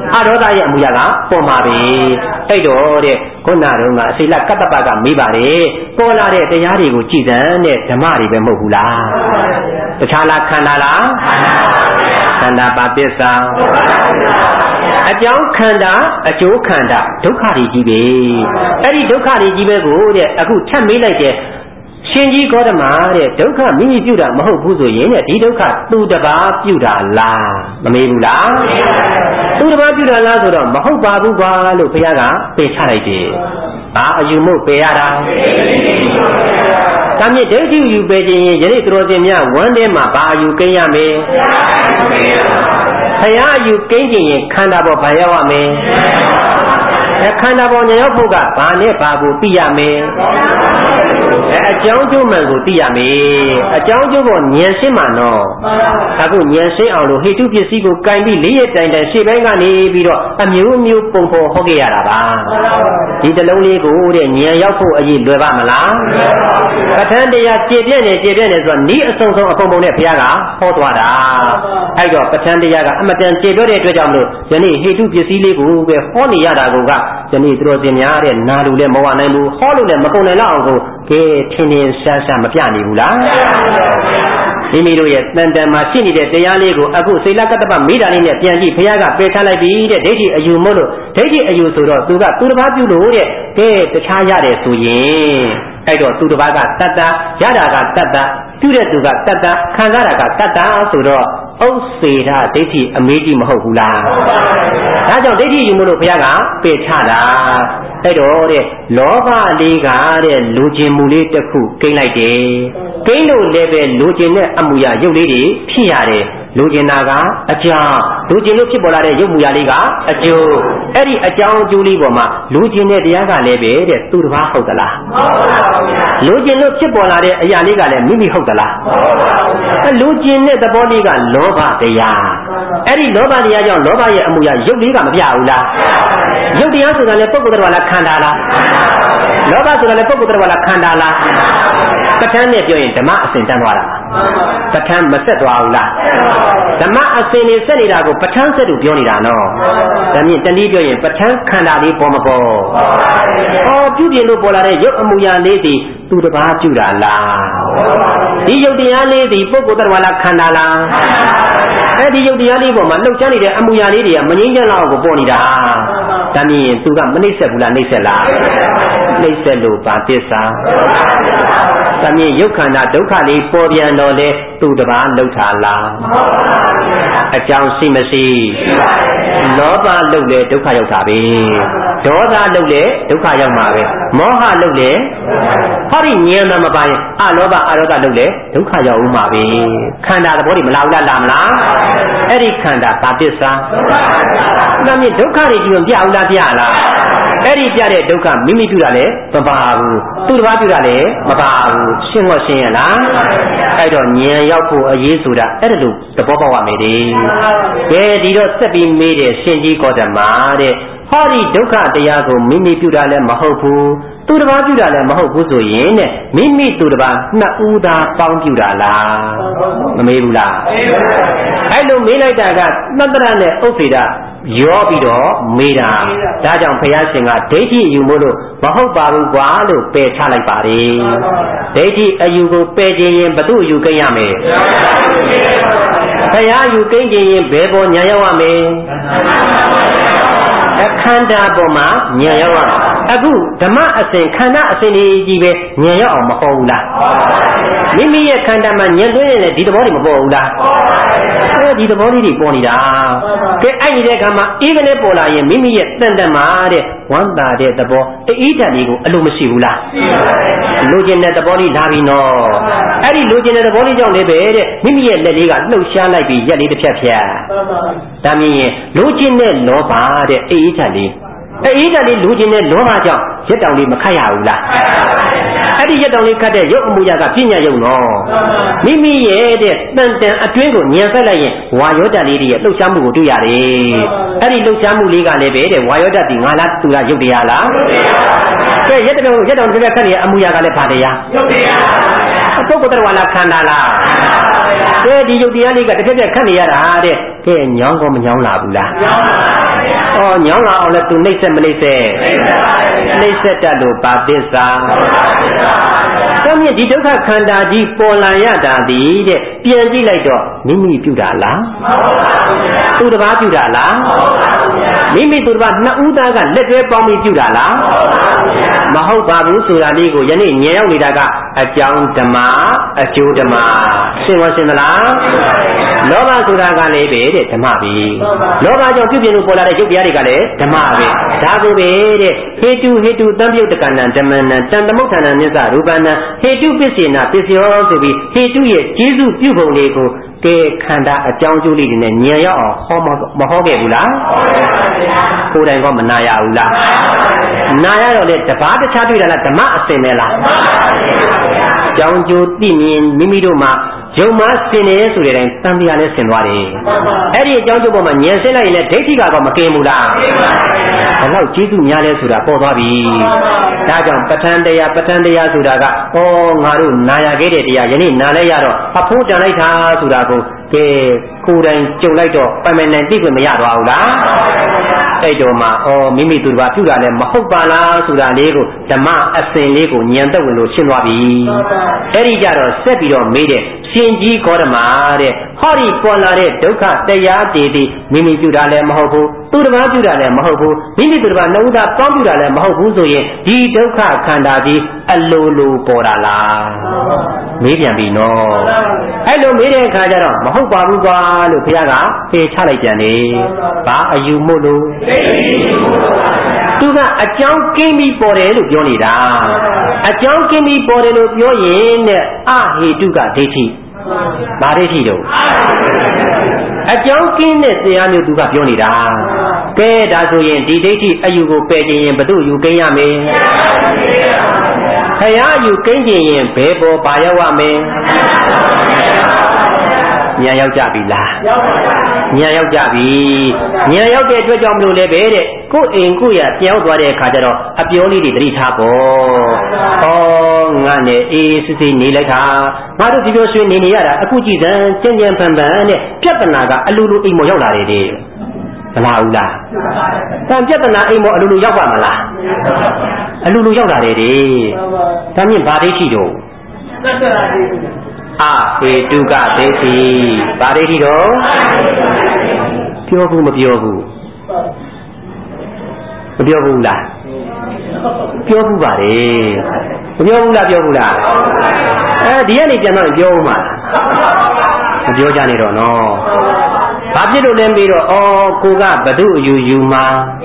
အရောသားရဲ့အမှုရာကပေါ်မှာပဲအဲ့တော့တဲ့ခုနကတော့အစိလကတ္တပကမေးပါတယ်ပေါ်လာတဲ့တရားတွေကိုကြည်စမ်းတဲ့ဓမ္မတွေပဲမဟုတ်ဘူးလားတခြားလားခန္ဓာလားခန္ဓာပါပစ္စာအကြောင်းခန္ဓာအကျိုးခန္ဓာဒုက္ခတွေကြီးပဲအဲ့ဒီဒုက္ခတွေကြီးပဲကိုတဲ့အခုထပ်မေးလိုက်တဲ့ရှင်ကြီးဂေါတမတဲ့ဒုက္ခမိမိပြုတာမဟုတ်ဘူးဆိုရင်တဲ့ဒီဒုက္ခသူတပါးပြုတာလားမမေးဘူးလားသူတပါးပြုတာလားဆိုတော့မဟုတ်ပါဘူးကွာလို့ဘုရားကပယ်ချလိုက်တယ်ဘာအယူမို့ပယ်ရတာဒါမြင့်ဒိဋ္ဌိယူပယ်ခြင်းရင်ယနေ့သူတော်စင်များဝမ်းထဲမှာဘာအယူကိန်းရမေဘုရားအယူကိန်းခြင်းရင်ခန္ဓာပေါ်ဘာရောက်ရမေခန္ဓာပေါ်ဉာဏ်ရောက်ဖို့ကဘာနဲ့ဘာကိုသိရမေအကြောင်းကျိုးမှန်ကိုသိရမယ်အကြောင်းကျိုးကိုဉာဏ်ရှင်းမှနော်အခုဉာဏ်ရှင်းအောင်လို့ဟိတုပစ္စည်းကိုကင်ပြီးလေးရတိုင်တိုင်ရှေ့ပိုင်းကနေပြီးတော့အမျိုးမျိုးပုံဖော်ဟောခဲ့ရတာပါဒီတလုံးလေးကိုတဲ့ဉာဏ်ရောက်ဖို့အရေးလွယ်ပါမလားပဋ္ဌာန်းတရားကျေပြည့်နေကျေပြည့်နေဆိုတော့ဤအဆုံးဆုံးအကုန်ပုံနဲ့ဘုရားကဟောသွားတာအဲ့တော့ပဋ္ဌာန်းတရားကအမတန်ကျေပြည့်တဲ့အတွက်ကြောင့်မလို့ယနေ့ဟိတုပစ္စည်းလေးကိုပဲဟောနေရတာကယနေ့သူတော်စင်များတဲ့နာလူလည်းမဝနိုင်ဘူးဟောလို့လည်းမကုန်နိုင်တော့အောင်ကိုကဲထင်းထင်းရှားရှားမပြနိုင်ဘူးလားမိမိတို့ရဲ့တန်တန်မှာရှိနေတဲ့တရားလေးကိုအခုစိလကတ္တပမိတာလေးနဲ့ပြန်ကြည့်ဘုရားကပယ်ချလိုက်ပြီတဲ့ဒိဋ္ဌိအယူမို့လို့ဒိဋ္ဌိအယူဆိုတော့သူကသူတစ်ပါးပြုလို့တဲ့ကဲတခြားရတယ်ဆိုရင်အဲ့တော့သူတစ်ပါးကတတ္တရတာကတတ္တပြုတဲ့သူကတတ္တခံစားတာကတတ္တဆိုတော့ဥစ္စေဓဒိဋ္ဌိအမေးကြီးမဟုတ်ဘူးလားဒါကြောင့်ဒိဋ္ဌိယူမို့လို့ဘုရားကပယ်ချတာအဲ့တော့တဲ့လောဘလေးကတဲ့လူကျင်မှုလေးတစ်ခုကိန်းလိုက်တယ်ကိန်းလို့လည်းပဲလူကျင်တဲ့အမှုရာရုပ်လေးတွေဖြစ်ရတယ်လူကျင်တာကအကြောင်းလူကျင်လို့ဖြစ်ပေါ်လာတဲ့ရုပ်မူရာလေးကအကျိုးအဲ့ဒီအကြောင်းအကျိုးလေးပေါ်မှာလူကျင်တဲ့တရားကလည်းပဲတဲ့သူတစ်ပါးဟုတ်သလားမဟုတ်ပါဘူးဗျာလူကျင်လို့ဖြစ်ပေါ်လာတဲ့အရာလေးကလည်းမိမိဟုတ်သလားမဟုတ်ပါဘူးဗျာလူကျင်တဲ့သဘောလေးကလောဘတရားအဲ့ဒီလောဘတရားကြောင့်လောဘရဲ့အမှုရာရုပ်လေးကမပြဘူးလားရုပ်တရားဆိုတာလည်းပုဂ္ဂိုလ်တော်လားခန္ဓာလားလောဘဆိုတာလည်းပုဂ္ဂိုလ်တော်လားခန္ဓာလားပဋ္ဌာန်းနဲ့ပြောရင်ဓမ္မအစဉ်တန်းသွားတာပဋ္ဌာန်းမဆက်သွားဘူးလားဓမ္မအစဉ်နေဆက်နေတာကိုပဋ္ဌာန်းဆက်လို့ပြောနေတာနော်ဒါမြင့်တနည်းပြောရင်ပဋ္ဌာန်းခန္ဓာလေးပေါ်မပေါ်ဟောပြုပြင်လို့ပေါ်လာတဲ့ရုပ်အမှုရာလေးဒီသူတစ်ပါးပြုတာလားဒီရုပ်တရားလေးဒီပုဂ္ဂိုလ်တော်လားခန္ဓာလားအဲ့ဒီရုပ်တရားလေးပေါ်မှာလှုပ်ရှားနေတဲ့အမှုရာလေးတွေကမငြိမ်းချမ်းလောက်ကိုပေါ်နေတာဒါမြင့်သူကမနှိမ့်ဆက်ဘူးလားနှိမ့်ဆက်လားနှိမ့်ဆက်လို့ပါပစ္စာဒါမြင့်ရုပ်ခန္ဓာဒုက္ခလေးပေါ်ပြန်တော့လေသူတစ်ပါးလှုပ်တာလားအကြောင်းရှိမရှိလောဘလှုပ်လေဒုက္ခရောက်တာပဲဒေါသလှုပ်လေဒုက္ခရောက်မှာပဲမောဟလှုပ်လေဟောဒီဉာဏ်မှမပါရင်အလောဘအရောဓလှုပ်လေဒုက္ခရောက်ဦးမှာပဲခန္ဓာသဘောတွေမလာဘူးလားလာမလားအဲ့ဒီခန္ဓာဘာပစ္စာဒါမြင့်ဒုက္ခတွေကြည့်ရင်ပြအောင်လားပြလားအဲ့ဒီပြတဲ့ဒုက္ခမိမိပြုတာလေမပါဘူးသူတစ်ပါးပြုတာလေမပါဘူးရှင်းတော့ရှင်းရလားအဲ့တော့ဉာဏ်ရောက်ဖို့အရေးဆိုတာအဲ့ဒါလို့သဘောပေါက်ရမယ်လေကဲဒီတော့ဆက်ပြီးမေးတယ်ရှင်ကြီးဂေါတမတဲ့ဟောဒီဒုက္ခတရားကိုမိမိပြုတာလည်းမဟုတ်ဘူးသူတစ်ပါးပြုတာလည်းမဟုတ်ဘူးဆိုရင်တဲ့မိမိသူတစ်ပါးနှစ်ဦးသာပေါင်းပြုတာလားမမေးဘူးလားအဲ့လိုမေးလိုက်တာကသတ္တရနဲ့ဥစ္စေတာရောပြီးတော့မေးတာဒါကြောင့်ဘုရားရှင်ကဒိဋ္ဌိအယူမို့လို့မဟုတ်ပါဘူးကွာလို့ပယ်ချလိုက်ပါတယ်ဒိဋ္ဌိအယူကိုပယ်ခြင်းရင်ဘု து အယူကိန်းရမယ်ဘုရားအယူကိန်းခြင်းရင်ဘယ်ပေါ်ညာရောက်ရမယ်အခန္ဓာပေါ်မှာဉာဏ်ရောက်အောင်အခုဓမ္မအစဉ်ခန္ဓာအစဉ်ကြီးကြီးပဲဉာဏ်ရောက်အောင်မပေါ်ဘူးလားမိမိရဲ့ခန္ဓာမှာဉာဏ်သွင်းရင်ဒီသဘောတွေမပေါ်ဘူးလားအဲဒီသဘောလေးတွေပေါ်နေတာကဲအဲ့ဒီတဲ့အခါမှာအေးကလေးပေါ်လာရင်မိမိရဲ့တန်တန်မှာတဲ့ဝမ်းသာတဲ့သဘောအေးဓာတ်လေးကိုအလိုမရှိဘူးလားလိုချင်တဲ့သဘောလေးလာပြီနော်အဲ့ဒီလိုချင်တဲ့သဘောလေးကြောင့်လည်းပဲတဲ့မိမိရဲ့လက်လေးကလှုပ်ရှားလိုက်ပြီးရက်လေးတစ်ဖြတ်ဖြတ်ဒါမြင်ရင်လိုချင်တဲ့လောဘတဲ့အေးဓာတ်လေးအေးဓာတ်လေးလိုချင်တဲ့လောဘကြောင့်ရက်တောင်လေးမခတ်ရဘူးလားအဲ့ဒီရက်တောင်လေးခတ်တဲ့ရုပ်အမှုရာကပြညာရုပ်နော်မိမိရဲ့တဲ့တန်တန်အတွင်းကိုညံဆက်လိုက်ရင်ဝါယောဓာတ်လေးတွေရဲ့လှုပ်ရှားမှုကိုတွေ့ရတယ်အဲ့ဒီလှုပ်ရှားမှုလေးကလည်းပဲတဲ့ဝါယောဓာတ်ဒီငါလားသူလားရုပ်တရားလားကဲရက်တောင်ရက်တောင်တစ်ခတ်နေအမှုရာကလည်းဘာတရားရုပ်တရားပုဂ္ဂိုလ်တော်လားခန္ဓာလားကဲဒီရုပ်တရားလေးကတစ်ခက်ခက်ခတ်နေရတာတဲ့ကဲညောင်းကောမညောင်းလာဘူးလားညောင်းပါဗျာဩညောင်းလာအောင်လဲသူနှိမ့်ဆက်မနှိမ့်ဆက်နှိမ့်ဆက်တတ်လို့ပါသစ္စာဒါမြင့်ဒီဒုက္ခခန္ဓာကြီးပေါ်လာရတာဒီတဲ့ပြန်ကြည့်လိုက်တော့မိမိပြုတာလားသူတစ်ပါးပြုတာလားမိမိသူတစ်ပါးနှစ်ဦးသားကလက်တွဲပေါင်းပြီးပြုတာလားမဟုတ်ပါဘူးဆိုတာလေးကိုယနေ့ညံရောက်နေတာကအကြောင်းဓမ္မအကျိုးဓမ္မရှင်းဝရှင်းသလားလောဘဆိုတာကလည်းပဲတဲ့ဓမ္မပဲလောဘကြောင့်ပြုပြင်လို့ပေါ်လာတဲ့ရုပ်တရားတွေကလည်းဓမ္မပဲဒါကိုပဲတဲ့ဟေတုဟေတုတံပြုတ်တကဏံဓမ္မနံတန်သမုဋ္ဌာဏမြစ္ဆရူပနံဟေတုပစ္စေနာပစ္စယောဆိုပြီးဟေတုရဲ့ကျေးဇူးပြုပုံလေးကိုကဲခန္ဓာအကြောင်းကျိုးလေးတွေနဲ့ညံရောက်အောင်ဟောမဟောခဲ့ဘူးလားကိုယ်တိုင်ကမနာရဘူးလားနာရတော့လေတပါးတခြားတွေ့တာလားဓမ္မအစင်ပဲလားအကြောင်းကျိုးသိမြင်မိမိတို့မှာယုံမှစင်နေဆိုတဲ့အတိုင်းတန်တရားလည်းဆင်သွားတယ်အဲ့ဒီအကြောင်းကျိုးပေါ်မှာညံဆင်းလိုက်ရင်လည်းဒိဋ္ဌိကတော့မကင်းဘူးလားဘယ်လောက်ကျေးဇူးများလဲဆိုတာပေါ်သွားပြီဒါကြောင့်ပဋ္ဌာန်းတရားပဋ္ဌာန်းတရားဆိုတာကဩငါတို့နာရခဲ့တဲ့တရားယနေ့နာလဲရတော့အဖို့တန်လိုက်တာဆိုတာကိုကဲကိုယ်တိုင်ကြုံလိုက်တော့ပိုင်ပိုင်နိုင်သိခွင့်မရသွားဘူးလားအဲ့တော့မှဩမိမိသူတစ်ပါးပြုတာလည်းမဟုတ်ပါလားဆိုတာလေးကိုဓမ္မအစဉ်လေးကိုဉာဏ်သက်ဝင်လို့ရှင်းသွားပြီအဲ့ဒီကြတော့ဆက်ပြီးတော့မေးတဲ့ရှင်ကြီးဂေါတမတဲ့ဟောဒီပေါ်လာတဲ့ဒုက္ခတရားတည်တည်မိမိပြုတာလည်းမဟုတ်ဘူးသူတစ်ပါးပြုတာလည်းမဟုတ်ဘူးမိမိသူတစ်ပါးနှုတ်သားပေါင်းပြုတာလည်းမဟုတ်ဘူးဆိုရင်ဒီဒုက္ခခန္ဓာကြီးအလိုလိုပေါ်တာလားမေးပြန်ပြီနော်အဲ့လိုမေးတဲ့အခါကျတော့မဟုတ်ပါဘူးကွာလို့ဘုရားကဖေချလိုက်ပြန်တယ်ဘာအယူမို့လို့သူကအကြောင်းကင်းပြီးပေါ်တယ်လို့ပြောနေတာအကြောင်းကင်းပြီးပေါ်တယ်လို့ပြောရင်တဲ့အဟေတုကဒိဋ္ဌိဘာဒိဋ္ဌိတော့အကြောင်းကင်းတဲ့တရားမျိုးသူကပြောနေတာကဲဒါဆိုရင်ဒီဒိဋ္ဌိအယူကိုပယ်ခြင်းရင်ဘယ်သူယူကိန်းရမလဲခရယူကိန်းခြင်းရင်ဘယ်ပေါ်ပါရောက်ရမလဲညာရောက်ကြပြီလားညာရောက်ကြပြီညာရောက်တဲ့အတွက်ကြောင့်မလို့လည်းပဲတဲ့ကိုယ်အိမ်ကိုယ်ရပြောင်းသွားတဲ့အခါကျတော့အပြောလေးတွေတတိထားပေါ့ဩငါနဲ့အေးစစ်စစ်နေလိုက်တာငါတို့ဒီလိုဆွေးနေနေရတာအခုကြည့်စမ်းကျဉ်ကျဉ်ဖန်ဖန်နဲ့ပြဿနာကအလိုလိုအိမ်မောရောက်လာတယ်တဲ့မလားဘူးလားတန်ပြဿနာအိမ်မောအလိုလိုရောက်ပါမလားအလိုလိုရောက်လာတယ်တဲ့ဒါမြင့်ဘာဒိဋ္ဌိတော့အာဟေတုကဒိဋ္ဌိဗာဒိဋ္ဌိတော့ပြောဘူးမပြောဘူးမပြောဘူးလားပြောဘူးပါတယ်မပြောဘူးလားပြောဘူးလားအဲဒီကနေပြန်တော့ပြောဦးမှာမပြောကြနေတော့နော်ဘာဖြစ်လို့လဲပြီးတော့ဩကိုကဘဒုအယူယူမှာ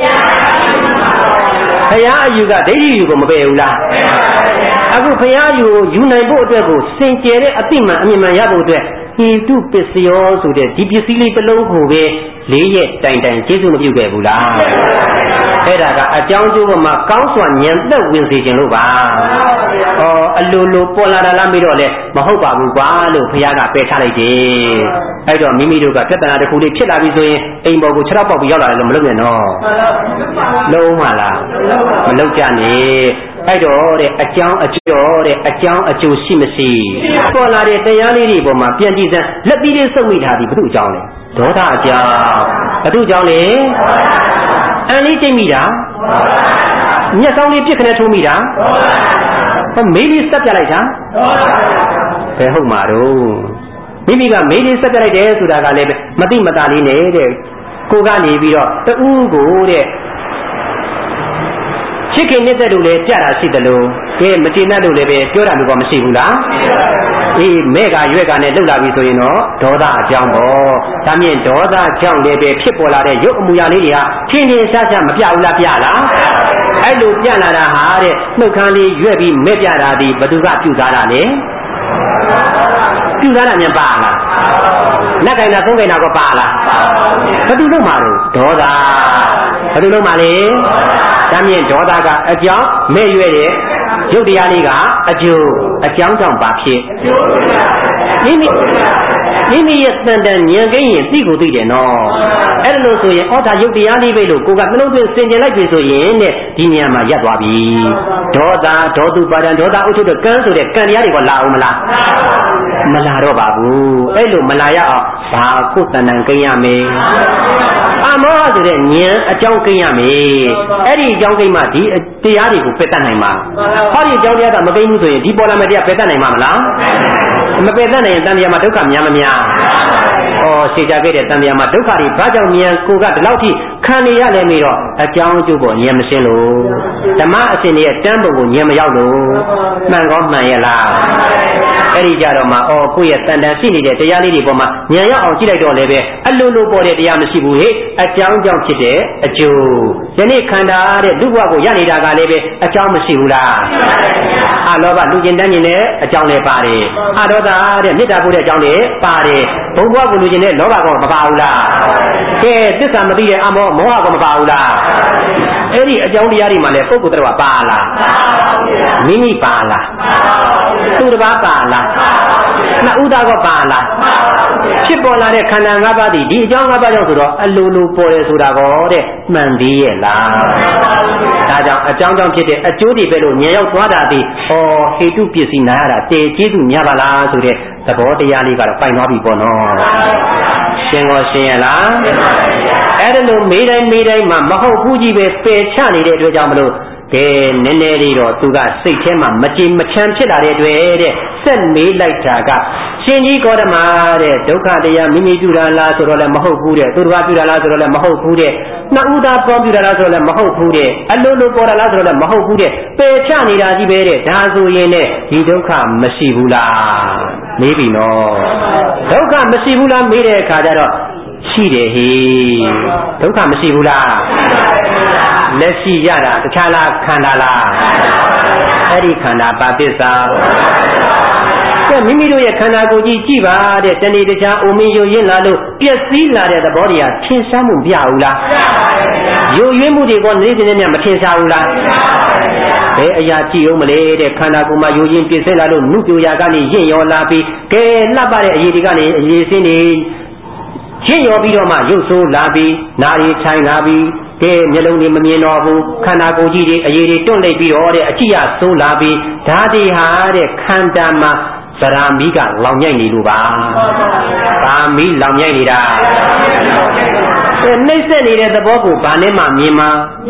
ခရအယူကဒိဋ္ဌိယူကိုမပယ်ဘူးလားအခုဘုရားယူယူနိုင်ဖို့အတွက်ကိုစင်ကြယ်တဲ့အတိမှန်အမြင်မှန်ရဖို့အတွက်ဟိတုပစ္စယောဆိုတဲ့ဒီပစ္စည်းလေးတစ်လုံးကိုပဲလေးရက်တိုင်တိုင်ကျေးဇူးမပြုခဲ့ဘူးလားအဲ့ဒါကအကြောင်းကျိုးမှာကောင်းစွာဉာဏ်သက်ဝင်စေခြင်းလို့ပါဩအလိုလိုပေါ်လာတာလားမေးတော့လေမဟုတ်ပါဘူးကွာလို့ဘုရားကပယ်ချလိုက်တယ်အဲ့တော့မိမိတို့ကပြဿနာတစ်ခုလေးဖြစ်လာပြီဆိုရင်အိမ်ပေါ်ကိုခြေထောက်ပေါက်ပြီးရောက်လာတယ်လို့မလုပ်နဲ့နော်လုံးမလားမလုပ်ကြနဲ့အဲ့တော့တဲ့အကြောင်းအကျိုးတဲ့အကြောင်းအကျိုးရှိမရှိပေါ်လာတဲ့တရားလေးတွေပေါ်မှာပြန်ကြည့်စမ်းလက်ပြီးလေးစုပ်မိထားပြီးဘု து အကြောင်းလဲဒေါသအကြောင်းဘု து အကြောင်းလဲအန်လေးတိတ်မိတာမျက်စောင်းလေးပြစ်ခနဲ့ထိုးမိတာဟောမေးလေးစက်ပြလိုက်တာဘယ်ဟုတ်မှာတော့မိမိကမေးလေးစက်ပြလိုက်တယ်ဆိုတာကလည်းမတိမတာလေးနဲ့တဲ့ကိုကနေပြီးတော့တူးကိုတဲ့ချစ်ခင်နေတဲ့လူလည်းကြတာရှိတယ်လို့ကဲမကျေနပ်လို့လည်းပဲပြောတာမျိုးကမရှိဘူးလားအေးမဲ့ကရွက်ကနဲ့လှုပ်လာပြီဆိုရင်တော့ဒေါသအကြောင်းပေါ့ဒါမြင့်ဒေါသကြောင့်လည်းပဲဖြစ်ပေါ်လာတဲ့ရုပ်အမူအရာလေးတွေဟာထင်းထင်းရှားရှားမပြဘူးလားပြလားအဲ့လိုပြလာတာဟာတဲ့နှုတ်ခမ်းလေးရွက်ပြီးမဲ့ပြတာဒီဘသူကပြုစားတာလဲပြုစားတာမြန်ပါလားလက်ကင်တာသုံးကင်တာကပါလားဘသူလုံးမှာတော့ဒေါသဘသူလုံးမှာလေဒါမြင့်ဒေါသကအကြောင်းမဲ့ရွက်တဲ့ရုပ်တရားလေးကအကျိုးအကြောင်းကြောင့်ပါဖြစ်မိမိမိမိရဲ့တန်တန်ဉာဏ်ကိန်းရင်သိကိုသိတယ်နော်အဲ့ဒါလို့ဆိုရင်ဩဒါရုပ်တရားလေးပဲလို့ကိုကနှလုံးသွင်းစင်ကြယ်လိုက်ပြီဆိုရင်တဲ့ဒီနေရာမှာရပ်သွားပြီဒေါသဒေါတုပါဒံဒေါသဥထုတဲ့ကံဆိုတဲ့ကံတရားတွေကလာအောင်မလားမလာတော့ပါဘူးအဲ့လိုမလာရအောင်ဘာကိုတန်တန်ကိန်းရမယ်အမောဟဆိုတဲ့ဉာဏ်အကြောင်းကိန်းရမယ်အဲ့ဒီအကြောင်းကိန်းမှာဒီတရားတွေကိုပယ်တတ်နိုင်မှာဟောဒီအကြောင်းတရားကမကိန်းဘူးဆိုရင်ဒီပေါ်လာမယ့်တရားပယ်တတ်နိုင်မှာမလားမပယ်တတ်နိုင်ရင်တန်တရားမှာဒုက္ခများမများဩရှင်းကြခဲ့တဲ့တန်တရားမှာဒုက္ခတွေဘာကြောင့်ဉာဏ်ကိုကဒီလောက်ထိခံနေရလဲမေးတော့အကြောင်းအကျိုးပေါ်ဉာဏ်မရှင်းလို့ဓမ္မအစဉ်ရဲ့တန်းပုံကိုဉာဏ်မရောက်လို့မှန်ကောမှန်ရဲ့လားအဲ့ဒီကြတော့မှဩကိုယ့်ရဲ့တန်တန်ရှိနေတဲ့တရားလေးတွေပေါ်မှာဉာဏ်ရောက်အောင်ကြည့်လိုက်တော့လည်းပဲအလိုလိုပေါ်တဲ့တရားမရှိဘူးဟဲ့အကြောင်းကြောင့်ဖြစ်တဲ့အကျိုးယနေ့ခန္ဓာတဲ့လူဘဝကိုရနေတာကလည်းပဲအကြောင်းမရှိဘူးလားအလောဘလူကျင်တန်းကျင်တဲ့အကြောင်းလည်းပါတယ်အဒေါသတဲ့မေတ္တာပို့တဲ့အကြောင်းလည်းပါတယ်ဘုံဘဝကိုလူကျင်တဲ့လောဘကောမပါဘူးလားကဲသစ္စာမသိတဲ့အမောမောဟကောမပါဘူးလားအဲ့ဒီအကြောင်းတရားတွေမှာလည်းပုဂ္ဂိုလ်တော်ပါလားမိမိပါလားသူတစ်ပါးပါလားနှစ်ဦးသားကပါလားဖြစ်ပေါ်လာတဲ့ခန္ဓာ၅ပါးဒီဒီအကြောင်း၅ပါးကြောင့်ဆိုတော့အလိုလိုပေါ်တယ်ဆိုတာကောတဲ့မှန်သေးရဲ့လားဒါကြောင့်အကြောင်းကြောင့်ဖြစ်တဲ့အကျိုးတွေပဲလို့ဉာဏ်ရောက်သွားတာဒီဩဟေတုပစ္စည်းနာရတာတည်ကျေးဇူးများပါလားဆိုတဲ့သဘောတရားလေးကတော့ပိုင်သွားပြီပေါ့နော်ရှင်းကောရှင်းရလားအဲ့ဒါလို့မေးတိုင်းမေးတိုင်းမှာမဟုတ်ဘူးကြီးပဲပယ်ချနေတဲ့အတွက်ကြောင့်မလို့ကဲနည်းနည်းလေးတော့သူကစိတ်ထဲမှာမကြည်မချမ်းဖြစ်လာတဲ့အတွက်တဲ့ဆက်မေးလိုက်တာကရှင်ကြီးကောဓမာတဲ့ဒုက္ခတရားမိမိပြုတာလားဆိုတော့လည်းမဟုတ်ဘူးတဲ့သူတစ်ပါးပြုတာလားဆိုတော့လည်းမဟုတ်ဘူးတဲ့နှစ်ဦးသားပေါင်းပြုတာလားဆိုတော့လည်းမဟုတ်ဘူးတဲ့အလိုလိုပေါ်တာလားဆိုတော့လည်းမဟုတ်ဘူးတဲ့ပယ်ချနေတာကြီးပဲတဲ့ဒါဆိုရင်တဲ့ဒီဒုက္ခမရှိဘူးလားမေးပြီနော်ဒုက္ခမရှိဘူးလားမေးတဲ့အခါကျတော့ရှိတယ်ဟေးဒုက္ခမရှိဘူးလားလက်ရှိရတာတခြားလားခန္ဓာလားအဲ့ဒီခန္ဓာပါပစ္စာကဲမိမိတို့ရဲ့ခန္ဓာကိုယ်ကြီးကြည့်ပါတဲ့တဏှိတရားအိုမင်းယိုရင်းလာလို့ပျက်စီးလာတဲ့သဘောတရားထင်ရှားမှုမပြဘူးလားယိုယွင်းမှုတွေကနေ့စဉ်နဲ့မထင်ရှားဘူးလားဘယ်အရာကြည့်အောင်မလဲတဲ့ခန္ဓာကိုယ်မှာယိုရင်းပြည့်စက်လာလို့နုပြိုရာကနေရင့်ရောလာပြီးကဲလှပတဲ့အရေးတွေကနေအရေးစင်းနေရင့်ရောပြီးတော့မှရုပ်ဆိုးလာပြီးနာရီထိုင်လာပြီးကဲမျက်လုံးတွေမမြင်တော့ဘူးခန္ဓာကိုယ်ကြီးတွေအရေးတွေတွန့်လိုက်ပြီးတော့တဲ့အကြည့်ရဆိုးလာပြီးဓာတိဟာတဲ့ခန္ဓာမှာသရမီကလောင်မြိုက်နေလို့ပါဗာမီလောင်မြိုက်နေတာအဲနှိမ့်ဆက်နေတဲ့သဘောကိုဗာနဲ့မှမြင်မှာ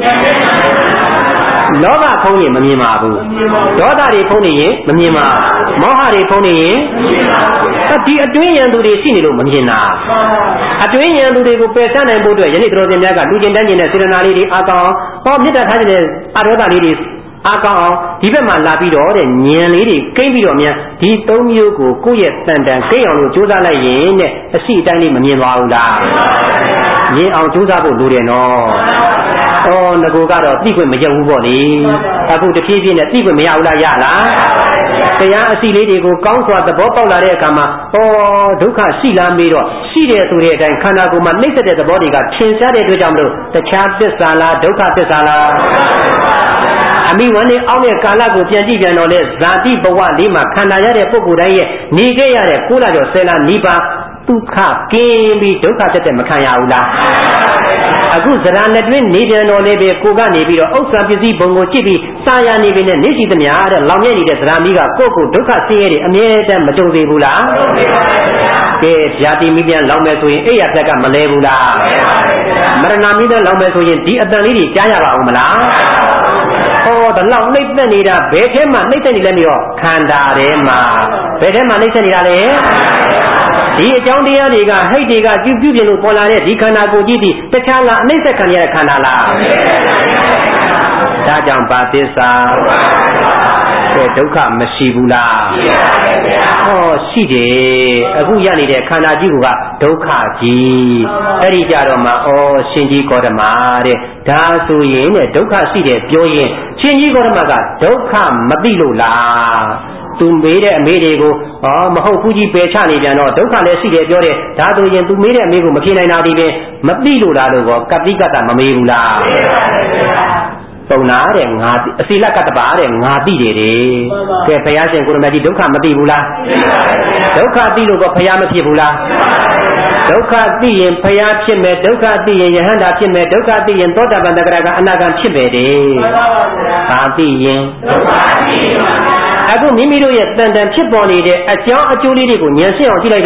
လောဘဖုံးရင်မမြင်ပါဘူးဒေါသတွေဖုံးနေရင်မမြင်ပါမောဟတွေဖုံးနေရင်ဒီအတွင်းရန်သူတွေရှိနေလို့မမြင်တာအတွင်းရန်သူတွေကိုပယ်ချနိုင်ဖို့အတွက်ယနေ့တော်စင်များကလူကျင်တန်းကျင်တဲ့စေတနာလေးတွေအာကောင်းဟောမေတ္တာထားတဲ့အဒေါသလေးတွေအာကောင်းအောင်ဒီဘက်မှာလာပြီးတော့တဲ့ဉာဏ်လေးတွေကိမ့်ပြီးတော့များဒီသုံးမျိုးကိုကိုယ့်ရဲ့တန်တန်ကိမ့်အောင်လို့ကြိုးစားလိုက်ရင်တဲ့အစီအတိုင်းလေးမမြင်သွားဘူးလားမြင်အောင်ကြိုးစားဖို့လိုတယ်နော်ဩငကိုကတော့သိခွင့်မရဘူးပေါ့လေအခုတဖြည်းဖြည်းနဲ့သိခွင့်မရဘူးလားရလားတရားအစီလေးတွေကိုကောင်းစွာသဘောပေါက်လာတဲ့အခါမှာဩဒုက္ခရှိလားမေးတော့ရှိတယ်ဆိုတဲ့အတိုင်းခန္ဓာကိုယ်မှာနှိမ့်ဆက်တဲ့သဘောတွေကထင်ရှားတဲ့အတွက်ကြောင့်မလို့တခြားသစ္စာလားဒုက္ခသစ္စာလားအမိဝန်းနေအောင်းတဲ့ကာလကိုပြန်ကြည့်ပြန်တော့လေဇာတိဘဝလေးမှာခန္ဓာရတဲ့ပုဂ္ဂိုလ်တိုင်းရဲ့နေခဲ့ရတဲ့ကိုးလကျော်ဆယ်လနိဗ္ဗာန်ဒုက္ခကင်းပြီးဒုက္ခတက်တဲ့မခံရဘူးလားအခုဇရာနဲ့တွင်နေပြန်တော်လေးပဲကိုကနေပြီးတော့ဥစ္စာပစ္စည်းဘုံကိုကြည့်ပြီးစာရနေပြီနဲ့နေရှိသမျှတဲ့လောင်မြဲနေတဲ့ဇရာမီးကကိုယ့်ကိုဒုက္ခဆင်းရဲတယ်အမြဲတမ်းမတုံသေးဘူးလားတုံသေးပါဗျာကဲဇာတိမီးပြန်လောင်မယ်ဆိုရင်အိယာဖြက်ကမလဲဘူးလားမရဏမီးပြန်လောင်မယ်ဆိုရင်ဒီအတန်လေးတွေကြားရပါဦးမလားဟောတလောက်နှိမ့်သက်နေတာဘယ်ထဲမှာနှိမ့်သက်နေလဲမျိုးခန္ဓာထဲမှာဘယ်ထဲမှာနှိမ့်သက်နေတာလဲဒီအကြောင်းတရားတွေကဟိတ်တွေကပြုပြုပြင်လို့ပေါ်လာတဲ့ဒီခန္ဓာကိုယ်ကြီးဒီတခြားလားအနှိမ့်သက်ခံရတဲ့ခန္ဓာလားဒါကြောင့်ပါသစ္စာတဲ့ဒုက္ခမရှိဘူးလားရှိပါတယ်ဗျာဟောရှိတယ်အခုရနေတဲ့ခန္ဓာကြီးကဒုက္ခကြီးအဲ့ဒီကြတော့မှဩရှင်ကြီးကောဓမာတဲ့ဒါဆိုရင်တဲ့ဒုက္ခရှိတယ်ပြောရင်ရှင်ကြီးကောဓမာကဒုက္ခမသိလို့လားသူမေးတဲ့အမေတွေကိုဟောမဟုတ်ဘူးကြီးပယ်ချနေပြန်တော့ဒုက္ခလည်းရှိတယ်ပြောတယ်ဒါဆိုရင်သူမေးတဲ့အမေကိုမဖြေနိုင်တာဒီပဲမသိလို့လားလို့ကောကတိကတမမေးဘူးလားမေးပါတယ်ဗျာပုံနာတဲ့ငါအစီလကတ္တပါတဲ့ငါသိတယ်တဲ့ကဲဘုရားရှင်ကိုရမကြီးဒုက္ခမသိဘူးလားသိပါတယ်ဒုက္ခသိလို့ကောဘုရားမဖြစ်ဘူးလားဒုက္ခသိရင်ဘုရားဖြစ်မယ်ဒုက္ခသိရင်ယဟန္တာဖြစ်မယ်ဒုက္ခသိရင်သောတာပန်တဂရကအနာဂံဖြစ်မယ်တဲ့မှန်ပါဗျာဘာသိရင်ဒုက္ခသိရင်အခုမိမိတို့ရဲ့တန်တန်ဖြစ်ပေါ်နေတဲ့အကြောင်းအကျိုးလေးတွေကိုဉာဏ်ရှင်းအောင်ကြည့်လိုက်တော့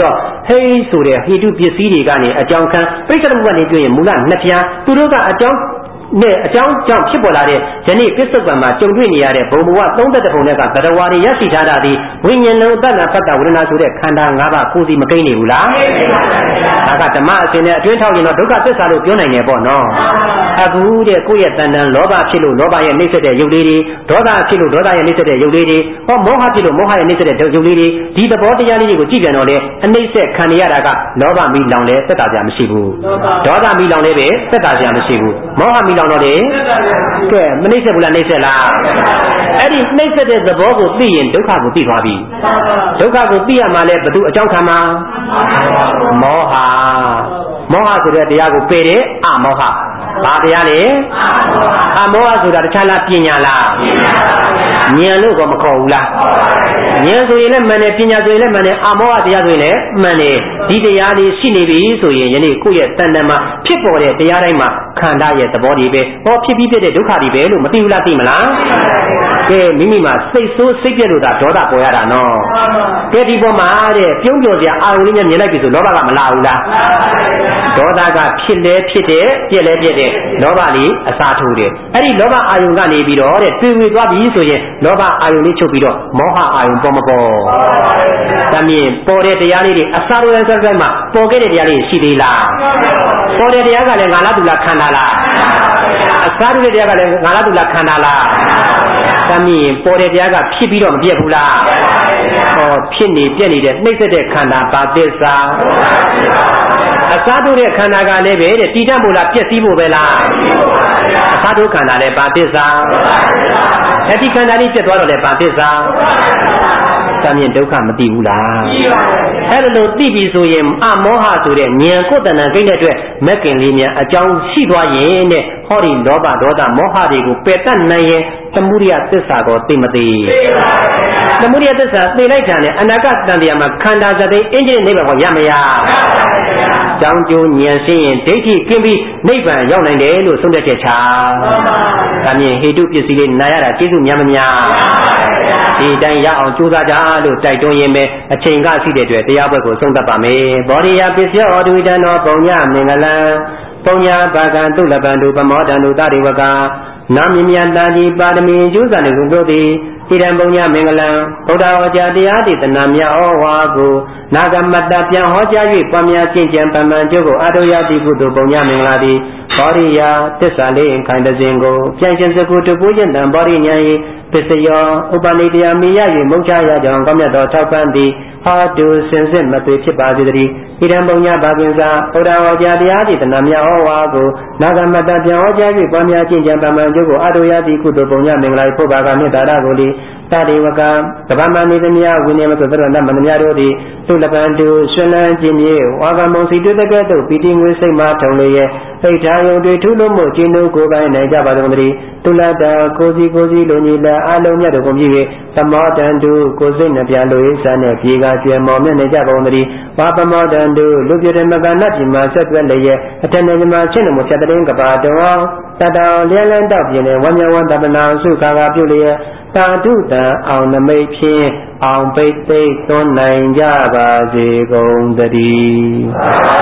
ဟိတ်ဆိုတဲ့ဟိတုပစ္စည်းတွေကနေအကြောင်းခံပြိဿမှုကနေတွေ့ရင်မူလနှစ်ပြားသူတို့ကအကြောင်းနဲ့အကြောင်းကြောင့်ဖြစ်ပေါ်လာတဲ့ယနေ့ပစ္စုပန်မှာကြုံတွေ့နေရတဲ့ဘုံဘဝသုံးသက်တဲ့ဘုံတွေကသတ္တဝါတွေရရှိထားတာဒီဝိညာဉ်လုံးတဏ္ဍပတ္တဝေဒနာဆိုတဲ့ခန္ဓာ၅ပါးကိုယ်စီမကိန်းနေဘူးလားဒါကဓမ္မအစဉ်နဲ့အတွင်းထောက်ရင်တော့ဒုက္ခသစ္စာလို့ပြောနိုင်တယ်ပေါ့နော်အခုတဲ့ကိုယ့်ရဲ့တဏ္ဍလောဘဖြစ်လို့လောဘရဲ့နှိမ့်ဆက်တဲ့ရုပ်လေးတွေဒေါသဖြစ်လို့ဒေါသရဲ့နှိမ့်ဆက်တဲ့ရုပ်လေးတွေဟောမောဟဖြစ်လို့မောဟရဲ့နှိမ့်ဆက်တဲ့ရုပ်လေးတွေဒီသဘောတရားလေးတွေကိုကြည့်ပြန်တော့လေအနှိမ့်ဆက်ခံရတာကလောဘမိလောင်လဲသက်သာကြမရှိဘူးဒေါသမိလောင်လဲပဲသက်သာကြမရှိဘူးမောဟမိလောင်တော့လေကဲမနှိမ့်ဆက်ဘူးလားနှိမ့်ဆက်လားအဲ့ဒီနှိမ့်ဆက်တဲ့သဘောကိုသိရင်ဒုက္ခကိုသိသွားပြီဒုက္ခကိုသိရမှလဲဘယ်သူအကြောင်းခံမှာမောဟမောဟဆိုတဲ့တရားကိုပယ်တယ်အမောဟဘာတရားလဲအမောဟဆိုတာတခြားလားပညာလားဉာဏ်လို့တော့မခေါ်ဘူးလားဉာဏ်ဆိုရင်လည်းမှန်တယ်ပညာဆိုရင်လည်းမှန်တယ်အမောဟတရားဆိုရင်လည်းမှန်တယ်ဒီတရားလေးရှိနေပြီဆိုရင်ယနေ့ကိုယ့်ရဲ့တဏ္ဍာမှာဖြစ်ပေါ်တဲ့တရားတိုင်းမှာခန္ဓာရဲ့သဘောတွေပဲဟောဖြစ်ပြီးဖြစ်တဲ့ဒုက္ခတွေပဲလို့မသိဘူးလားသိမလားကဲမိမိမှာစိတ်ဆိုးစိတ်ပြည့်လို့ဒါဒေါသပေါ်ရတာနော်ကဲဒီပေါ်မှာတဲ့ပြုံးပြော်စရာအာရုံလေးနဲ့မြင်လိုက်ပြီဆိုလောဘကမလာဘူးလားဒေါသကဖြစ်လဲဖြစ်တယ်ပြည့်လဲပြည့်တယ်လောဘလေးအစာထိုးတယ်အဲ့ဒီလောဘအာယုံကနေပြီးတော့တဲ့တွေ့ဝေသွားပြီဆိုရင်လောဘအာယုံလေးချုပ်ပြီးတော့မောဟအာယုံပေါ်မပေါ်ဒါမြင်ပေါ်တဲ့တရားလေးတွေအစာထိုးတဲ့စက်စက်မှာပေါ်ခဲ့တဲ့တရားလေးရှိသေးလားပေါ်တဲ့တရားကလည်းငါလားသူလားခန္ဓာလားအစာထိုးတဲ့တရားကလည်းငါလားသူလားခန္ဓာလားဒါမြင်ပေါ်တဲ့တရားကဖြစ်ပြီးတော့မပြတ်ဘူးလားဟောဖြစ်နေပြက်နေတဲ့နှိမ့်ဆက်တဲ့ခန္ဓာပါသစ္စာအစားထိုးတဲ့ခန္ဓာကလည်းပဲတဲ့တည်တတ်ဖို့လားပြည့်စည်ဖို့ပဲလားအစားထိုးခန္ဓာလည်းပါသစ္စာအဲ့ဒီခန္ဓာလေးပြတ်သွားတော့လည်းပါသစ္စာသာမြင်ဒုက္ခမသိဘူးလားအဲ့လိုသိပြီဆိုရင်အမောဟဆိုတဲ့ဉာဏ်ကိုယ်တဏ္ဍကိန်းတဲ့အတွက်မက်ကင်လေးများအကြောင်းရှိသွားရင်တဲ့ဟောဒီလောဘဒေါသမောဟတွေကိုပယ်တတ်နိုင်ရင်သမုဒိယသစ္စာကိုသိမသိသမုဒိယသစ္စာသိလိုက်တာနဲ့အနာဂတ်တန်တရားမှာခန္ဓာဇတိအင်္ဂလိပ်နိဗ္ဗာန်ကိုရမရကြောင်းကျိုးဉာဏ်ရှင်းရင်ဒိဋ္ဌိကင်းပြီးနိဗ္ဗာန်ရောက်နိုင်တယ်လို့ဆုံးဖြတ်ချက်ချဒါမြင်ဟေတုပစ္စည်းလေးနာရတာကျေးဇူးများမများဒီတိုင်းရအောင်ကြိုးစားကြလို့တိုက်တွန်းရင်းပဲအချိန်ကရှိတဲ့အတွက်တရားပွဲကိုဆုံးသတ်ပါမယ်ဘောရိယပစ္စယောဒုဝိတနောပုံညမင်္ဂလံပုံညာဘာကံတုလပံတုပမောတံတုတရိဝကနာမမြတ်တာကြီးပါရမီကျိုးစားနေကုန်တို့သည်ဣရံပုံညာမင်္ဂလံဗုဒ္ဓဝါကျတရားဒေသနာမြတ်ဩဝါကိုနာဂမတ္တပြန်ဟောကြား၍ပွားများကျင့်ကြံပမှန်ကျိုးကိုအာရုယတိကုသိုလ်ပုံညာမင်္ဂလာသည်ဘောရိယသစ္စာလေးခိုင်တစဉ်ကိုပြန်ရှင်စကုတပူးကျင့်တံဘောရိညာ၏ပစ္စယောဥပနိတရားမိရ၍မုတ်ချရကြောင်းကောင်းမြတ်သောထောက်ပံ့သည်ဟောတုစင်စစ်မသွေဖြစ်ပါစေတည်းဣရံပုံညာဘာကင်္စာဗုဒ္ဓဝါကျတရားဒေသနာမြတ်ဩဝါကိုနာဂမတ္တပြန်ဟောကြား၍ပွားများကျင့်ကြံပမှန်ကျိုးကိုအာရုယတိကုသိုလ်ပုံညာမင်္ဂလာ၏ဖို့ဘာကမေတ္တာရကိုလီတတိဝကကဗ္ဗမဏိသမြဝိနည်းမဆိုသရဏမန္တမြတို့သည်သုလပံတုရွှင်လန်းခြင်းမြေဝါကမုံစီတွေ့တဲ့ကဲ့သို့ပီတိငွေစိတ်မှထုံလျက်အိဋ္ဌာယုံတွေထူးလို့မို့ကျင်းတို့ကိုယ်ပိုင်နိုင်ကြပါတော်မူသုလတာကိုစီကိုစီလိုညီလာအလုံးမြတ်တို့ကိုမြည်၍သမောတန်တုကိုစိတ်နှပြလိုရေးစားနဲ့ပြေကကျွဲမော်မြတ်နေကြပါတော်မူဝါပမောတန်တုလူပြတဲ့မကနတ်ပြည်မှာဆက်သွက်လျက်အထက်နေမှာချင်းတို့ဖြတ်တဲ့ကပါတော်တတောင်လျက်လန်းတောက်ပြင်းနဲ့ဝမ်းမြောက်ဝမ်းတပနာစုခါကပြုလျက်သာဓုတံအောင်နမိတ်ဖြင့်အောင်ပိတ်သိသွန်းနိုင်ကြပါစေကုန်သတည်း